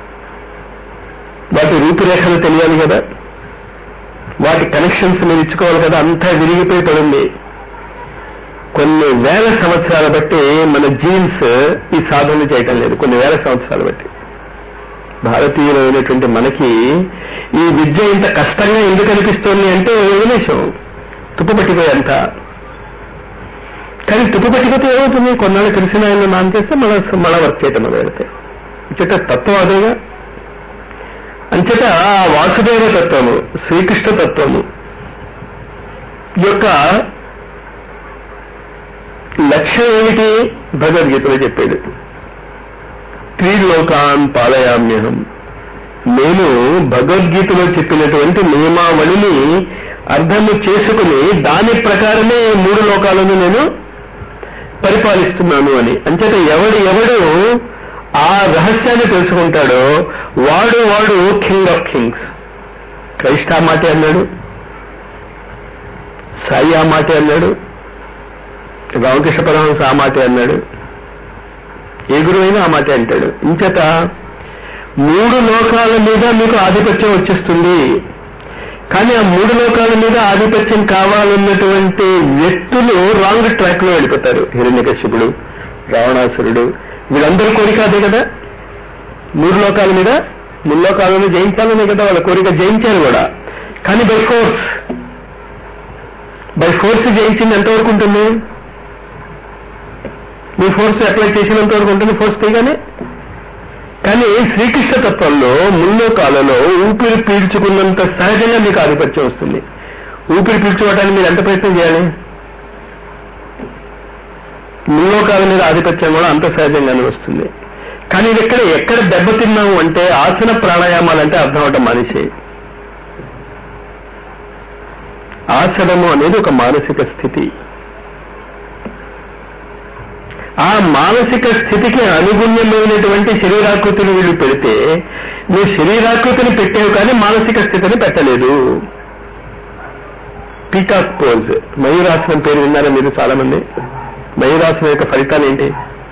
వాటి రూపురేఖలు తెలియాలి కదా, వాటి కనెక్షన్స్ మీరు ఇచ్చుకోవాలి కదా. అంతా విరిగిపోయి పడింది. కొన్ని వేల సంవత్సరాల బట్టి మన జీన్స్ ఈ సాధన చేయటం లేదు. కొన్ని వేల సంవత్సరాల బట్టి భారతీయులైనటువంటి మనకి ఈ విద్య ఇంత కష్టంగా ఎందుకు అనిపిస్తోంది అంటే వదిలేశాం, తుప్పుపట్టిపోయేంత. కానీ తుప్పుపట్టిపోతే ఏమవుతుంది? కొన్నాళ్ళు తెలిసిన ఆయన నాన్ చేస్తే మళ్ళా మళ్ళా వర్క్ చేయటం మొదలెడితే. అంచేత తత్వం అదేగా. అంచేత ఆ వాసుదేవ తత్వము, శ్రీకృష్ణ తత్వము యొక్క లక్ష్యం ఏమిటి? భగవద్గీతలో చెప్పాడు, త్రిలోకాన్ పాలయామ్యహం. నేను భగవద్గీతలో చెప్పినటువంటి నియమావళిని అర్థము చేసుకుని దాని ప్రకారమే మూడు లోకాలను నేను పరిపాలిస్తున్నాను అని. అంచేత ఎవడు ఎవడు ఆ రహస్యాన్ని తెలుసుకుంటాడో వాడు వాడు కింగ్ ఆఫ్ కింగ్స్. క్రైస్ట్ ఆ మాటే అన్నాడు, సాయి ఆ మాటే అన్నాడు, రామకృష్ణ పరమహంస ఆ మాటే అన్నాడు, ఏ గురువైనా ఆ మాటే అంటాడు. ఇంచేత మూడు లోకాల మీద మీకు ఆధిపత్యం వచ్చేస్తుంది. కానీ ఆ మూడు లోకాల మీద ఆధిపత్యం కావాలన్నటువంటి వ్యక్తులు రాంగ్ ట్రాక్ లో వెళ్ళిపోతారు. హిరణ్యకశిపుడు, రావణాసురుడు, వీళ్ళందరూ కోరిక అదే కదా. మూడు లోకాల మీద మూడు లోకాలను జయించాలనే కదా వాళ్ళ కోరిక. జయించారు కూడా, కానీ బై ఫోర్స్. బై ఫోర్స్ జయించింది ఎంతవరకు ఉంటుంది? మీ ఫోర్స్ అప్లై చేసినంత వరకు ఉంటుంది ఫోర్స్ తీయగానే. కానీ శ్రీకృష్ణ తత్వంలో ముల్లోకాలలో ఊపిరి పీల్చుకున్నంత సహజంగా మీకు ఆధిపత్యం వస్తుంది. ఊపిరి పీల్చుకోవడానికి మీరు ఎంత ప్రయత్నం చేయాలి? ముల్లోకాల మీద ఆధిపత్యం కూడా అంత సహజంగానే వస్తుంది. కానీ ఇది ఎక్కడ ఎక్కడ దెబ్బతిన్నాము అంటే ఆసన ప్రాణాయామాలంటే అర్థం అవటం మానేసి. ఆసనము అనేది ఒక మానసిక స్థితి. ఆ మానసిక స్థితికి అనుగుణ్యమైనటువంటి శరీరాకృతిని వీళ్ళు పెడితే నువ్వు శరీరాకృతిని పెట్టావు కానీ మానసిక స్థితిని పెట్టలేదు. పీకాక్ పోజ్, మయూరాసనం పేరు విన్నారా మీరు చాలా మంది? మయూరాసనం యొక్క ఫలితాలు ఏంటి?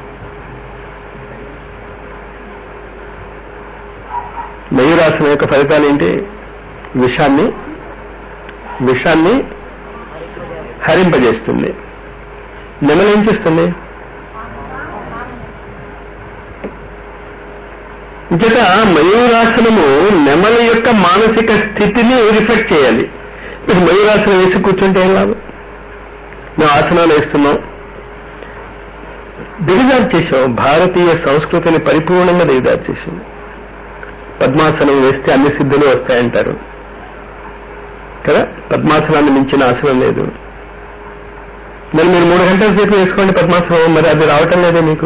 మయూరాసనం యొక్క ఫలితాలు ఏంటి? విషాన్ని విషాన్ని హరింపజేస్తుంది. నెమలేం చేస్తుంది? ఇంచేత మయూరాసనము నెమలి యొక్క మానసిక స్థితిని రిఫ్లెక్ట్ చేయాలి. ఇప్పుడు మయూరాసనం వేసి కూర్చుంటే ఏం లాభం? నువ్వు ఆసనాలు వేస్తున్నావు, దిగజారు చేసావు, భారతీయ సంస్కృతిని పరిపూర్ణంగా దిగజారు చేసావు. పద్మాసనం వేస్తే అన్ని సిద్ధులు వస్తాయంటారు కదా, పద్మాసనాన్ని మించిన ఆసనం లేదు. మరి మీరు మూడు గంటల సేపు వేసుకోండి పద్మాసనం, మరి అది రావటం లేదే మీకు.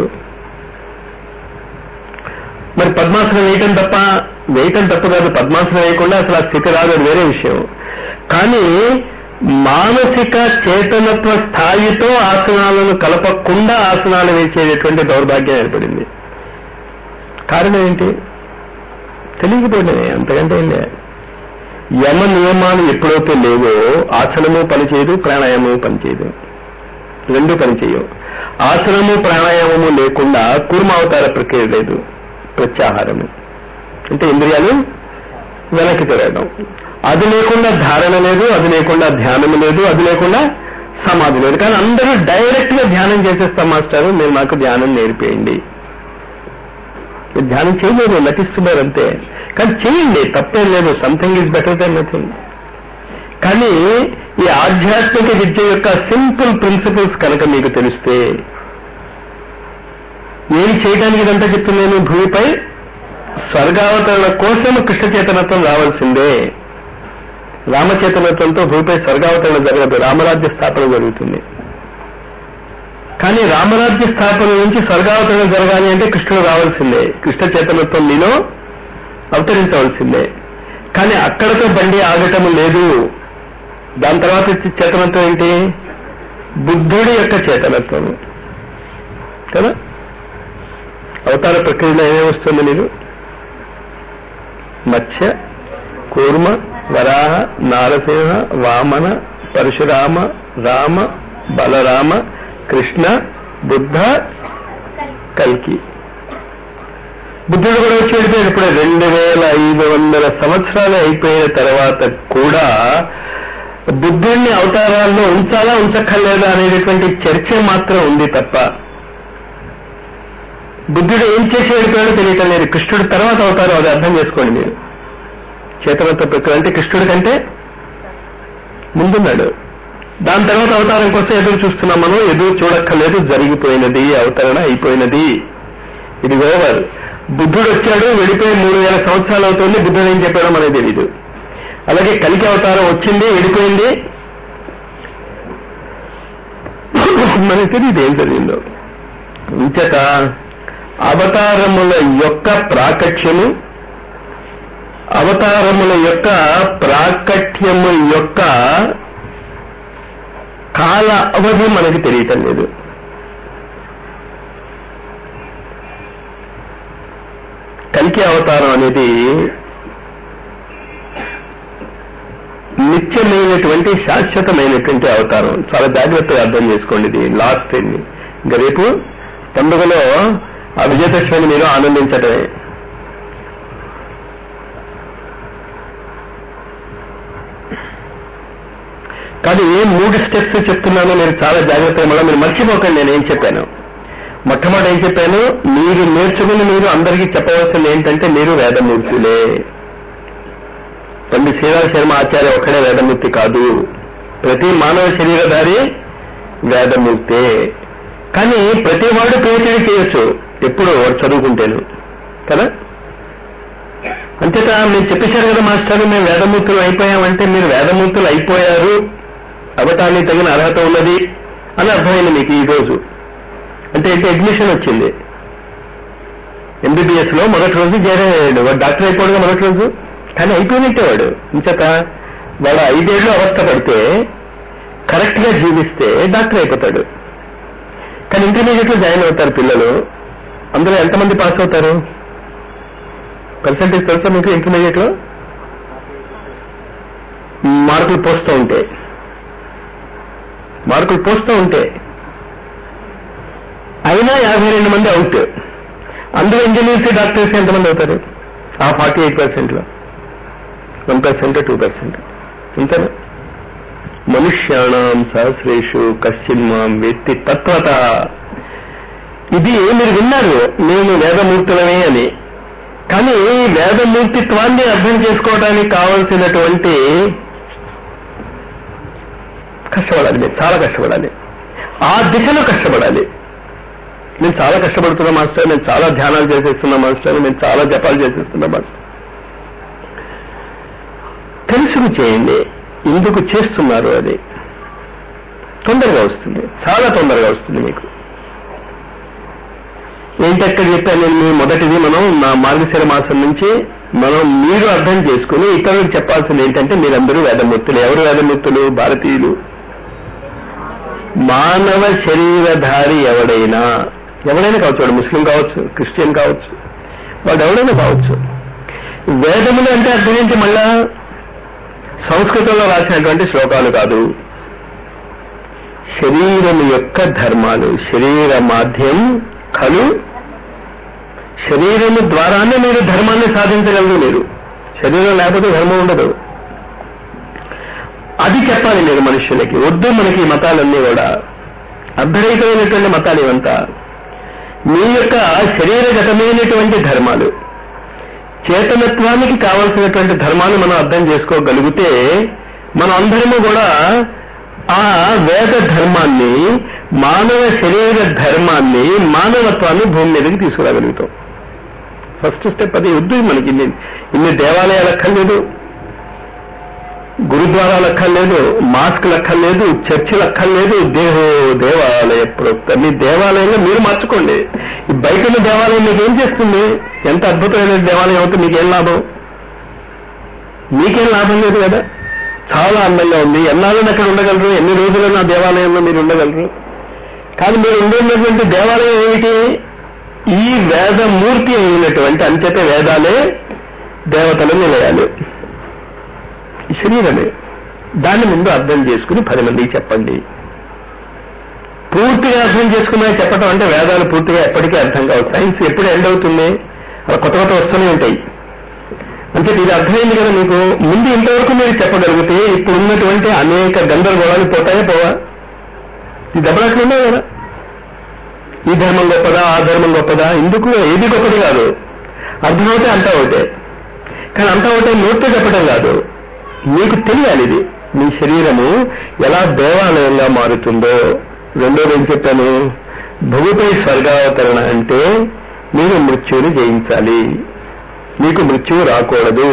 మరి పద్మాసనం వేయటం తప్ప, వేయటం తప్పు కాదు, పద్మాసనం వేయకుండా అసలు ఆ స్థితి రాదు, అది వేరే విషయం. కానీ మానసిక చేతనత్వ స్థాయితో ఆసనాలను కలపకుండా ఆసనాలు వేసేటటువంటి దౌర్భాగ్యం ఏర్పడింది. కారణం ఏంటి? తెలియకపోవడమే, అంతకంటే ఏం లేదు. యమ నియమాలు ఎప్పుడైతే లేవో ఆసనము పనిచేయదు, ప్రాణాయామము పనిచేయదు, రెండూ పనిచేయవు. ఆసనము ప్రాణాయామము లేకుండా కూర్మావతార ప్రక్రియ లేదు, ప్రత్యాహారము అంటే ఇంద్రియాలు వెనక్కి తిరగడం. అది లేకుండా ధారణ లేదు, అది లేకుండా ధ్యానము లేదు, అది లేకుండా సమాధి లేదు. కానీ అందరూ డైరెక్ట్ గా ధ్యానం చేసేస్తాం మాస్టారు, మీరు మాకు ధ్యానం నేర్పేయండి. ధ్యానం చేయలేదు, నటిస్తున్నారు అంతే. కానీ చేయండి, తప్పేం లేదు, something is better than nothing. కానీ ఈ ఆధ్యాత్మిక విద్య యొక్క సింపుల్ ప్రిన్సిపల్స్ కనుక మీకు తెలిస్తే, ఏం చేయడానికి ఇదంతా చెప్తున్నాను, భూమిపై స్వర్గావతరణ కోసం కృష్ణ చేతనత్వం రావాల్సిందే. రామచేతనత్వంతో భూమిపై స్వర్గావతరణ జరగదు, రామరాజ్య స్థాపన జరుగుతుంది. కానీ రామరాజ్య స్థాపన నుంచి స్వర్గావతరణ జరగాలి అంటే కృష్ణుడు రావాల్సిందే, కృష్ణ చేతనత్వం మీలో అవతరించవలసిందే. కానీ అక్కడతో బండి ఆగటము లేదు. దాని తర్వాత చేతనత్వం ఏంటి? బుద్ధుడి యొక్క చేతనత్వం కదా. అవతార ప్రక్రియలో ఏమేమి వస్తుంది? మీరు మత్స్య, కూర్మ, వరాహ, నారసింహ, వామన, పరశురామ, రామ, బలరామ, కృష్ణ, బుద్ధ, కల్కి. బుద్ధుడు కూడా వచ్చి వెళ్ళిపోయాడు. ఇప్పుడు రెండు వేల ఐదు వందల సంవత్సరాలు అయిపోయిన తర్వాత కూడా బుద్ధుడిని అవతారాల్లో ఉంచాలా ఉంచక్కర్లేదా అనేటటువంటి చర్చ మాత్రం ఉంది తప్ప బుద్ధుడు ఏం చేసి వెళ్ళిపోయాడో తెలియటం లేదు. కృష్ణుడు తర్వాత అవతారం, అది అర్థం చేసుకోండి మీరు. చేతనత్వ ప్రక్రియ అంటే కృష్ణుడి కంటే ముందున్నాడు. దాని తర్వాత అవతారం కోసం ఎదురు చూస్తున్నాం మనం. ఎదురు చూడక్కర్లేదు, జరిగిపోయినది, అవతరణ అయిపోయినది, ఇది ఓవర్. బుద్ధుడు వచ్చాడు, వెళ్ళిపోయి మూడు వేల సంవత్సరాలు అవుతుంది, బుద్ధుడు ఏం చెప్పాడో మనకు తెలీదు. అలాగే కలికి అవతారం వచ్చింది, వెళ్ళిపోయింది, మనకు తెలియదు ఏం జరిగిందో. ఇంచేత అవతారముల యొక్క ప్రాకట్యము, అవతారముల యొక్క ప్రాకట్యము యొక్క కాల అవధి మనకి తెలియటం లేదు. కల్కి అవతారం అనేది నిత్యమైనటువంటి శాశ్వతమైనటువంటి అవతారం. చాలా జాగ్రత్తగా అర్థం చేసుకోండి. ఇది లాస్ట్ ఏంది. ఇంకా రేపు పండుగలో ఆ విజయదశమిని మీరు ఆనందించటమే. కానీ ఏ మూడు స్టెప్స్ చెప్తున్నానో మీరు చాలా జాగ్రత్తగా, మళ్ళీ మీరు మర్చిపోకండి నేనేం చెప్పాను. మొట్టమొదటి ఏం చెప్పాను, మీరు నేర్చుకుని మీరు అందరికీ చెప్పవలసింది ఏంటంటే మీరు వేదమూర్తులే. పండిత్ శ్రీరామ శర్మ ఆచార్య ఒక్కడే వేదమూర్తి కాదు, ప్రతి మానవ శరీరధారి వేదమూర్తే. కానీ ప్రతి వాడు పిహెచ్డీ చేయొచ్చు, ఎప్పుడు వాడు చదువుకుంటేను కదా. అంతేత మీరు చెప్పేశారు కదా మాస్టర్, మేము వేదమూర్తులు అయిపోయామంటే మీరు వేదమూర్తులు అయిపోయారు, అవటానికి తగిన అర్హత ఉన్నది అని అర్థమైంది మీకు ఈ రోజు. అంటే ఏంటి, అడ్మిషన్ వచ్చింది ఎంబీబీఎస్ లో మొదటి రోజు జాయిన్ అయ్యాడు. వాడు డాక్టర్ అయిపోయాడుగా మొదటి రోజు, కానీ అయిపోయినట్టే వాడు. ఇంచేత వాడు ఐదేళ్లు అవస్థ పడితే కరెక్ట్ గా జీవిస్తే డాక్టర్ అయిపోతాడు. కానీ ఇంటర్మీడియట్ లో జాయిన్ అవుతారు పిల్లలు, అందులో ఎంతమంది పాస్ అవుతారు? పర్సంటేజ్ తెలుసా మీకు? ఇంటర్మీడియట్ లో మార్కులు పోస్తూ ఉంటే మార్కులు పోస్తూ ఉంటే అయినా యాభై రెండు మంది అవుట్. అందులో ఇంజనీర్స్, డాక్టర్స్ ఎంతమంది అవుతారు? ఆ ఫార్టీ ఎయిట్ పర్సెంట్ లో వన్ పర్సెంట్ టూ పర్సెంట్ అంతేనా? మనుష్యాణం సహస్రేషు కశ్చిన్మాం వేత్తి తత్వత. ఇది మీరు విన్నారు, మేము వేదమూర్తులమే అని. కానీ వేదమూర్తిత్వాన్ని అర్థం చేసుకోవడానికి కావలసినటువంటి కష్టపడాలి, మీరు చాలా కష్టపడాలి, ఆ దిశలో కష్టపడాలి. నేను చాలా కష్టపడుతున్నా మాస్టర్, నేను చాలా ధ్యానాలు చేసేస్తున్నా మాస్టర్, నేను చాలా జపాలు చేసేస్తున్నా మాస్టర్. తెలుసుకు చేయండి ఎందుకు చేస్తున్నారు, అది తొందరగా వస్తుంది, చాలా తొందరగా వస్తుంది మీకు. ఏంటక్కడ చెప్పాను నేను, మీ మొదటిది మనం నా మార్గశిర మాసం నుంచి మనం మీరు అర్థం చేసుకుని ఇతరులకు చెప్పాల్సింది ఏంటంటే మీరందరూ వేదమూర్తులు. ఎవరు వేదమూర్తులు? భారతీయులు. మానవ శరీరధారి ఎవడైనా, ఎవడైనా కావచ్చు, వాడు ముస్లిం కావచ్చు, క్రిస్టియన్ కావచ్చు, వాడు ఎవడైనా కావచ్చు. వేదములు అంటే అర్థం ఏంటి? మళ్ళా సంస్కృతంలో రాసినటువంటి శ్లోకాలు కాదు, శరీరం యొక్క ధర్మాలు. శరీర మాధ్యం ఖలు, శరీరము ద్వారానే మీరు ధర్మాన్ని సాధించగలరు. మీరు శరీరం లేకపోతే ధర్మం ఉండదు. అది చెప్పాలి మీరు మనుష్యులకి. వద్దు మనకి ఈ మతాలన్నీ కూడా అర్ధరహితమైనటువంటి మతాలు ఇవంతా. మీ యొక్క శరీరగతమైనటువంటి ధర్మాలు, చేతనత్వానికి కావలసినటువంటి ధర్మాలు మనం అర్థం చేసుకోగలిగితే మనం అందరము కూడా ఆ వేద ధర్మాన్ని, మానవ శరీర ధర్మాన్ని, మానవత్వాన్ని భూమి మీదకి తీసుకురాగలుగుతాం. ఫస్ట్ స్టెప్ అది. వద్దు మనకి ఇన్ని ఇన్ని దేవాలయాలు అక్కర్లేదు, గురుద్వారాలు అక్కర్లేదు, మాస్కులు అక్కర్లేదు, చర్చిలు అక్కర్లేదు. దేహో దేవాలయ ప్రోక్త. మీ దేవాలయంలో మీరు మార్చుకోండి. ఈ బయట ఉన్న దేవాలయం మీకేం చేస్తుంది? ఎంత అద్భుతమైన దేవాలయం అవుతుంది, మీకేం లాభం? మీకేం లాభం లేదు కదా. చాలా అందంగా ఉంది, ఎన్నాళ్ళని అక్కడ ఉండగలరు, ఎన్ని రోజులు నా దేవాలయంలో మీరు ఉండగలరు. కానీ మీరు ఉండేటువంటి దేవాలయం ఏమిటి? ఈ వేదమూర్తి అయినటువంటి, అంచేత వేదాలే దేవతలు నిలయాలు, ఈ శరీరమే. దాన్ని ముందు అర్థం చేసుకుని పది మందికి చెప్పండి. పూర్తిగా అర్థం చేసుకున్నా చెప్పటం అంటే వేదాలు పూర్తిగా ఎప్పటికీ అర్థం కావు. సైన్స్ ఎప్పుడు ఎండ్ అవుతుంది, అలా కొత్త కొత్త వస్తూనే ఉంటాయి. అంటే ఇది అర్థమైంది కదా మీకు. ముందు ఇంతవరకు మీరు చెప్పగలిగితే ఇప్పుడు ఉన్నటువంటి అనేక గందరగోళాలు పోతాయే పోవా? ఈ దెబ్బలాట్లు ఉన్నాయి కదా. ఈ ధర్మం గొప్పదా, ఆ ధర్మం గొప్పదా? ఎందుకు? ఏది గొప్పది కాదు. అర్థమవుతే అంతా ఒకటే. కానీ అంతా ఒకటే నోట్తో చెప్పడం కాదు, మీకు తెలియాలి ఇది. మీ శరీరము ఎలా దేవాలయంగా మారుతుందో. రెండోది ఏం చెప్పాను? భూమిపై స్వర్గావతరణ అంటే మీరు మృత్యువుని జయించాలి. మీకు మృత్యువు రాకూడదు.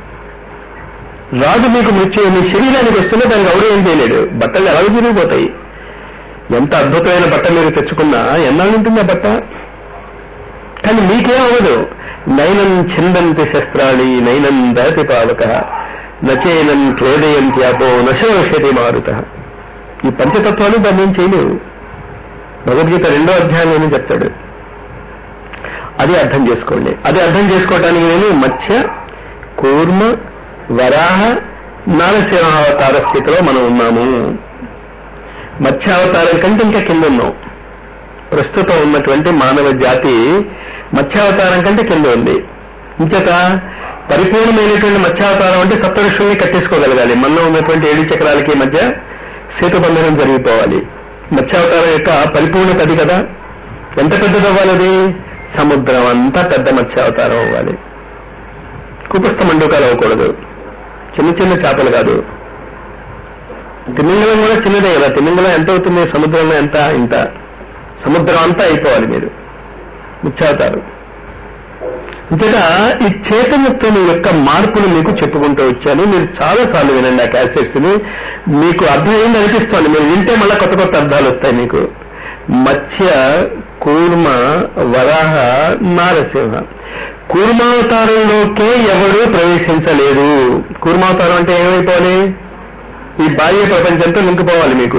రాదు మీకు మృత్యువు. మీ శరీరానికి వస్తున్నా దానికి ఎవరు ఏం చేయలేడు. బట్టలు ఎలా తిరిగిపోతాయి. ఎంత అద్భుతమైన బట్ట మీరు తెచ్చుకున్నా ఎన్నాళ్ళు ఉంటుంది ఆ బట్ట? కానీ మీకేం అవ్వదు. నైనం ఛిందంతి శస్త్రాళి నైనం దహతి పావక నచేనం క్లేదయం త్యాపో నశోషతి మారుత. ఈ పంచతత్వాలు దాన్ని ఏం చేయలేవు. భగవద్గీత రెండో అధ్యాయంలోనే చెప్తాడు. అది అర్థం చేసుకోండి. అది అర్థం చేసుకోవటానికి నేను మత్స్య, కూర్మ, వరాహ, నారసింహావతార స్థితిలో మనం ఉన్నాము. మత్స్యావతారం కంటే ఇంకా కింద ఉన్నాం. ప్రస్తుతం ఉన్నటువంటి మానవ జాతి మత్స్యావతారం కంటే కింద ఉంది. ఇంచేత పరిపూర్ణమైనటువంటి మత్స్యావతారం అంటే సప్తఋషుల్ని కట్టేసుకోగలగాలి. మనలో ఉన్నటువంటి ఏడు చక్రాలకి మధ్య సేతుబంధనం జరిగిపోవాలి. మత్స్యావతారం యొక్క పరిపూర్ణత అది కదా. ఎంత పెద్దది అవ్వాలి? అది సముద్రం అంతా పెద్ద మత్స్యావతారం అవ్వాలి. కుపస్థ మండూకాలు అవ్వకూడదు. చిన్న చిన్న చేపలు కాదు. తిమింగలం కూడా చిన్నదే కదా. తిమింగలం ఎంత అవుతుంది సముద్రంలో? ఎంత ఇంత. సముద్రం అంతా అయిపోవాలి మీరు మత్స్యావతారం. ఇంతగా ఈ చేతనత్వం యొక్క మార్పును మీకు చెప్పుకుంటూ వచ్చాను. మీరు చాలా సార్లు వినండి ఆ క్యాసెట్స్ ని. మీకు అర్థమైంది అనిపిస్తోంది. మీరు వింటే మళ్ళా కొత్త కొత్త అర్థాలు వస్తాయి మీకు. మత్స్య, కూర్మ, వరాహ, నారసింహ. కూర్మావతారంలోకే ఎవరూ ప్రవేశించలేదు. కూర్మావతారం అంటే ఏమైపోవాలి? ఈ బాహ్య ప్రపంచంతో నింపుకోవాలి. మీకు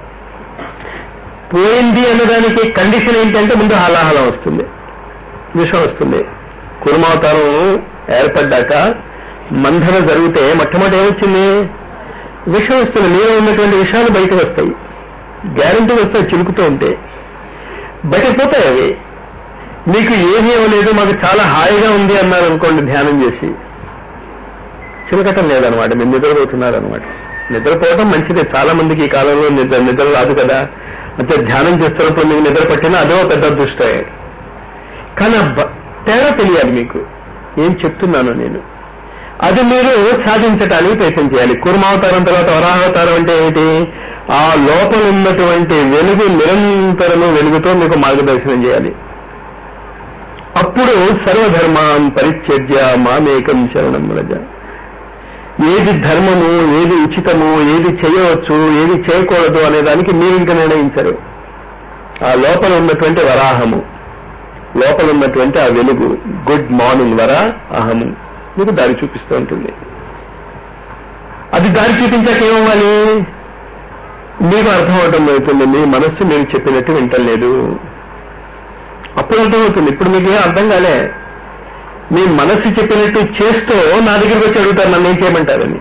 పోయింది అన్నదానికి కండిషన్ ఏంటంటే ముందు హలాహలం వస్తుంది, విషం వస్తుంది. కూర్మావతారం ఏర్పడ్డాక మంథన జరిగితే మొట్టమొదటి ఏమొచ్చింది? విషం వస్తుంది. మీలో ఉన్నటువంటి విషయాలు బయటకు వస్తాయి. గ్యారంటీ వస్తాయి. చిలుకుతూ ఉంటే బయటకు పోతాయి అవి. మీకు ఏమీ అవ్వలేదు, మాకు చాలా హాయిగా ఉంది అన్నారు అనుకోండి ధ్యానం చేసి, చిలకటం లేదనమాట. మీరు నిద్రపోతున్నారు అనమాట. నిద్రపోవడం మంచిదే. చాలా మందికి ఈ కాలంలో నిద్ర నిద్ర రాదు కదా. అంటే ధ్యానం చేస్తున్నప్పుడు మీకు నిద్ర పట్టినా అదో పెద్ద అదృష్టమే. కానీ తేడా తెలియాలి మీకు. ఏం చెప్తున్నాను నేను, అది మీరు సాధించటానికి ప్రయత్నం చేయాలి. కూర్మావతారం తర్వాత వరాహావతారం అంటే ఏమిటి? ఆ లోపల ఉన్నటువంటి వెలుగు నిరంతరము వెలుగుతో మీకు మార్గదర్శనం చేయాలి. అప్పుడు సర్వధర్మాన్ పరిత్యజ్య మామేకం శరణం వ్రజ. ఏది ధర్మము, ఏది ఉచితము, ఏది చేయవచ్చు, ఏది చేయకూడదు అనే దానికి మీరు ఇంకా నిర్ణయించరు. ఆ లోపల ఉన్నటువంటి వరాహము, లోపల ఉన్నటువంటి ఆ వెలుగు, గుడ్ మార్నింగ్ వరా అహము మీకు దారి చూపిస్తూ ఉంటుంది. అది దారి చూపించాక ఏమవ్వాలి? మీకు అర్థమవటం అవుతుంది మీ మనస్సు మీరు చెప్పినట్టు వింటలేదు. అప్పుడు అర్థమవుతుంది. ఇప్పుడు మీకు ఏం అర్థం కాలే. మీ మనస్సు చెప్పినట్టు చేస్తూ నా దగ్గరికి వచ్చి అడుగుతారు నన్ను ఏం చేయమంటారని.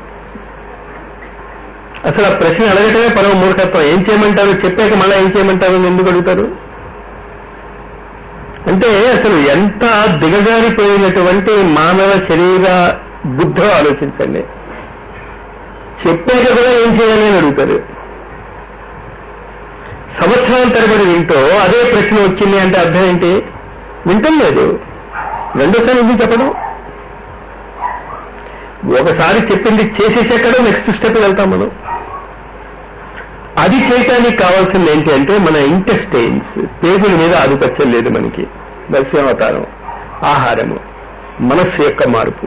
అసలు ఆ ప్రశ్న అడగటమే పరమ మూర్ఖత్వం. ఏం చేయమంటారు చెప్పాక మళ్ళీ ఏం చేయమంటారు అని ఎందుకు అడుగుతారు? అంటే అసలు ఎంత దిగజారిపోయినటువంటి మానవ శరీర బుద్ధో ఆలోచించండి. చెప్పాక కూడా ఏం చేయాలి అని అడుగుతారు. సంవత్సరాల తరబడి వింటూ అదే ప్రశ్న వచ్చింది అంటే అర్థం ఏంటి? వింటం లేదు. రెండోసారి ఎందుకు చెప్పడం? ఒకసారి చెప్పింది చేసేసాక నెక్స్ట్ స్టెప్ వెళ్తాం మనం. అది చేయటానికి కావాల్సింది ఏంటి అంటే మన ఇంటెస్టైన్స్, పేగుల మీద ఆధిపత్యం లేదు మనకి. దర్శనావతారం, ఆహారము, మనస్సు యొక్క మార్పు.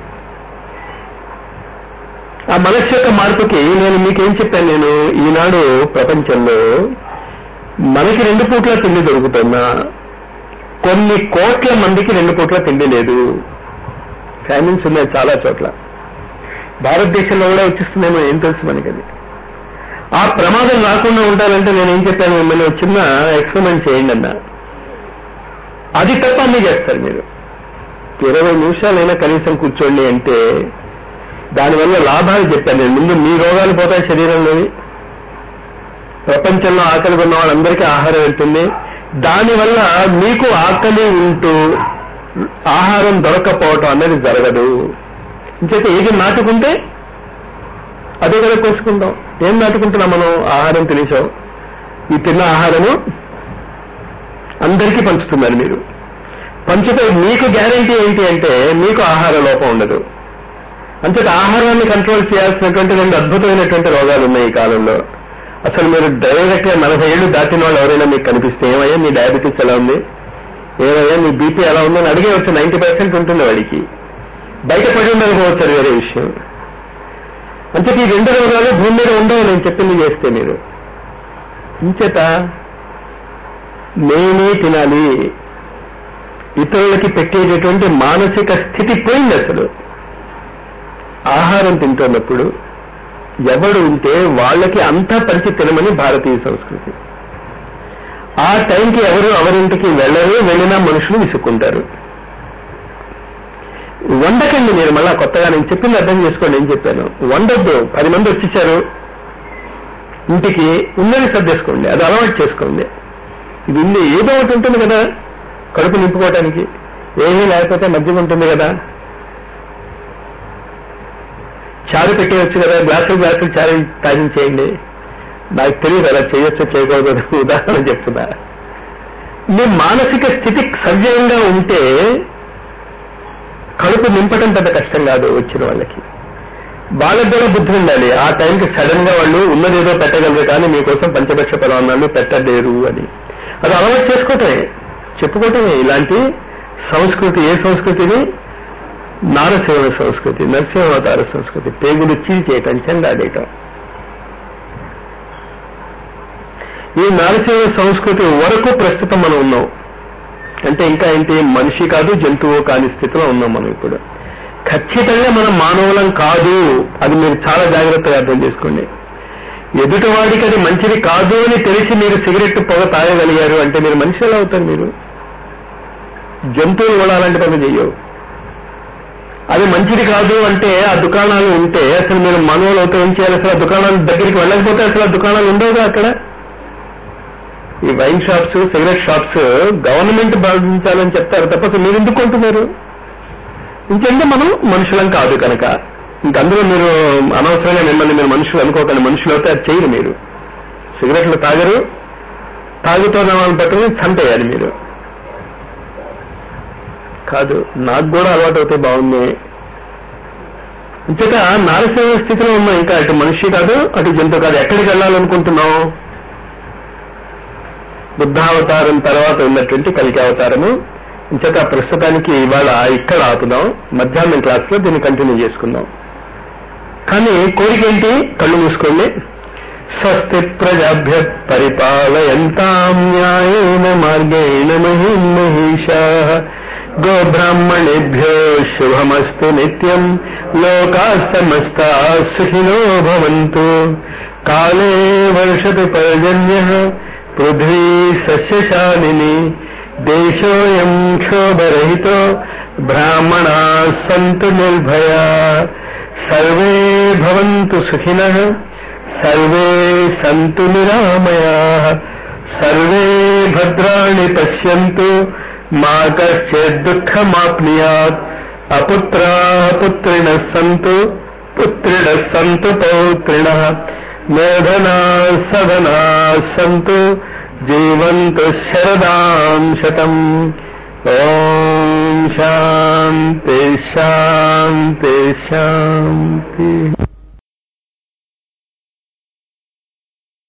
ఆ మనస్సు యొక్క మార్పుకి నేను మీకేం చెప్పాను? నేను ఈనాడు ప్రపంచంలో మనకి రెండు పూట్ల తిండి దొరుకుతున్నా కొన్ని కోట్ల మందికి రెండు పూట్ల తిండి లేదు. ఫ్యామిన్స్ ఉన్నాయి చాలా చోట్ల. భారతదేశంలో కూడా వచ్చిస్తుందేమో, ఏం తెలుసు మనకి. అది ఆ ప్రమాదం రాకుండా ఉండాలంటే నేనేం చెప్పాను? మిమ్మల్ని చిన్న ఎక్స్పెరిమెంట్ చేయండి అన్నా. అది తప్ప అన్నీ చేస్తారు మీరు. ఇరవై నిమిషాలైనా కనీసం కూర్చోండి అంటే దానివల్ల లాభాలు చెప్పాను నేను. ముందు మీ రోగాలు పోతాయి శరీరంలోని. ప్రపంచంలో ఆకలి ఉన్న వాళ్ళందరికీ ఆహారం వెళ్తుంది. దానివల్ల మీకు ఆకలి ఉంటూ ఆహారం దొరకపోవటం అనేది జరగదు. ఇంకైతే ఏది నాటుకుంటే అదే కదా కోసుకుంటాం. ఏం నాటుకుంటున్నాం మనం? ఆహారం తినేసాం. ఈ తిన్న ఆహారము అందరికీ పంచుతున్నారు మీరు. పంచితే మీకు గ్యారెంటీ ఏంటి అంటే మీకు ఆహార లోపం ఉండదు. అంతేత ఆహారాన్ని కంట్రోల్ చేయాల్సినటువంటి రెండు అద్భుతమైనటువంటి రోగాలు ఉన్నాయి ఈ కాలంలో. అసలు మీరు డైరెక్ట్ గా నలభై ఏళ్లు దాటిన వాళ్ళు ఎవరైనా మీకు కనిపిస్తే ఏమయ్యా మీ డయాబెటీస్ ఎలా ఉంది, ఏమయ్యా మీ బీపీ ఎలా ఉందని అడిగేవచ్చు. నైన్టీ పర్సెంట్ ఉంటుంది వాడికి. బయటపడి ఉండకపోవచ్చు, అది వేరే విషయం. అంటే ఈ రెండు రోగాలు భూమి మీద ఉండవు నేను చెప్పింది చేస్తే. మీరు ఇంచేత నేనే తినాలి, ఇతరులకి పెట్టేటటువంటి మానసిక స్థితి పోయింది. అసలు ఆహారం తింటున్నప్పుడు ఎవడు ఉంటే వాళ్ళకి అంతా పరిచి తినమని భారతీయ సంస్కృతి. ఆ టైంకి ఎవరు ఎవరింటికి వెళ్ళరు, వెళ్ళినా మనుషులు విసుక్కుంటారు. వండకండి మీరు. మళ్ళా కొత్తగా నేను చెప్పింది అర్థం చేసుకోండి. ఏం చెప్పాను? వండొద్దు. పది మంది వచ్చేసారు ఇంటికి, ఉన్నది సర్దేసుకోండి, అది అలవాటు చేసుకోండి. ఇది ఉంది ఏదో ఒకటి ఉంటుంది కదా కడుపు నింపుకోవటానికి. ఏమీ లేకపోతే మధ్యగా ఉంటుంది కదా, చారు పెట్టేయచ్చు కదా, గ్లాసులు గ్లాసులు చారు తాగించేయండి. నాకు తెలియదు అలా చేయొచ్చో చేయకూడదు, ఉదాహరణ చెప్తున్నా. మీ మానసిక స్థితి సవ్యంగా ఉంటే కడుపు నింపటం పెద్ద కష్టం కాదు వచ్చిన వాళ్ళకి. వాళ్ళకి కూడా బుద్ధి ఉండాలి. ఆ టైంకి సడన్ గా వాళ్ళు ఉన్నదేదో పెట్టగలరు కానీ మీకోసం పంచపక్ష పరమాన్నాలు పెట్టలేరు అని. అది అలవాటు చేసుకోవటమే, చెప్పుకోవటమే. ఇలాంటి సంస్కృతి ఏ సంస్కృతిని? నారసేవన సంస్కృతి, నరసింహావతార సంస్కృతి. పేగులు చీల్చేయటం, చెండాడేయటం. ఈ నారసేవ సంస్కృతి వరకు ప్రస్తుతం మనం ఉన్నాం. అంటే ఇంకా ఏంటి? మనిషి కాదు జంతువు కాని స్థితిలో ఉన్నాం మనం ఇప్పుడు. ఖచ్చితంగా మనం మానవులం కాదు. అది మీరు చాలా జాగ్రత్తగా అర్థం చేసుకోండి. ఎదుటివాడికి అది మంచిది కాదు అని తెలిసి మీరు సిగరెట్ పొగ తాగగలిగారు అంటే మీరు మనిషి ఎలా అవుతారు? మీరు జంతువులు కూడా అలాంటి పనులు చెయ్యవు. అది మంచిది కాదు అంటే ఆ దుకాణాలు ఉంటే అసలు మీరు మానవులు అవుతా ఏం చేయాలి? అసలు ఆ దుకాణాల దగ్గరికి వెళ్ళకపోతే అసలు ఆ దుకాణాలు ఉండవుగా అక్కడ. ఈ wine shops, cigarette shops government బాధించాలని చెప్తారు తప్ప మీరు ఎందుకు కొంటున్నారు? ఇంకంటే మనం మనుషులం కాదు కనుక. ఇంకందులో మీరు అనవసరంగా మిమ్మల్ని మీరు మనుషులు అనుకోకండి. మనుషులు అయితే అది చేయరు. మీరు సిగరెట్లు తాగరు, తాగుతున్న వాళ్ళని పట్టుకుని చంపేయాలి మీరు. కాదు, నాకు కూడా అలవాటు అవుతే బాగుంది. ఇంతట నారసింహ స్థితిలో ఉన్నాం. ఇంకా అటు మనిషి కాదు, అటు జంతువు కాదు. ఎక్కడికి వెళ్ళాలనుకుంటున్నాం? బుద్ధావతారం తర్వాత ఉన్నటువంటి కలికి అవతారము. ఇంతట ప్రస్తుతానికి ఇవాళ ఇక్కడ ఆపుదాం. మధ్యాహ్నం క్లాస్ లో దీన్ని కంటిన్యూ చేసుకుందాం. కానీ కోరిక ఏంటి? కళ్ళు మూసుకోండి. స్వస్తి ప్రజాభ్య పరిపాలయంతాం న్యాయేన మార్గేణ మహిం మహిషాః గోబ్రాహ్మణేభ్యో శుభమస్తు నిత్యం లోకాః సమస్తాః సుఖినో భవంతు. కాలే వర్షతు పర్జన్యః పృథ్వీ సస్యశాలిని దేశోऽयं క్షోభరహితో బ్రాహ్మణాः సంతు నిర్భయాః. సర్వే భవంతు సుఖినః సర్వే సంతు నిరామయాః. సర్వే భద్రాణి పశ్యంతు మా కశ్చిద్ దుఃఖమాప్నుయాత్. అపుత్రాः పుత్రిణः సంతు పుత్రిణः సంతు పౌత్రిణः. మేధనాः సధనాः సంతు జీవంతు శరదాం శతం. ఓం శాంతి శాంతి శాంతి.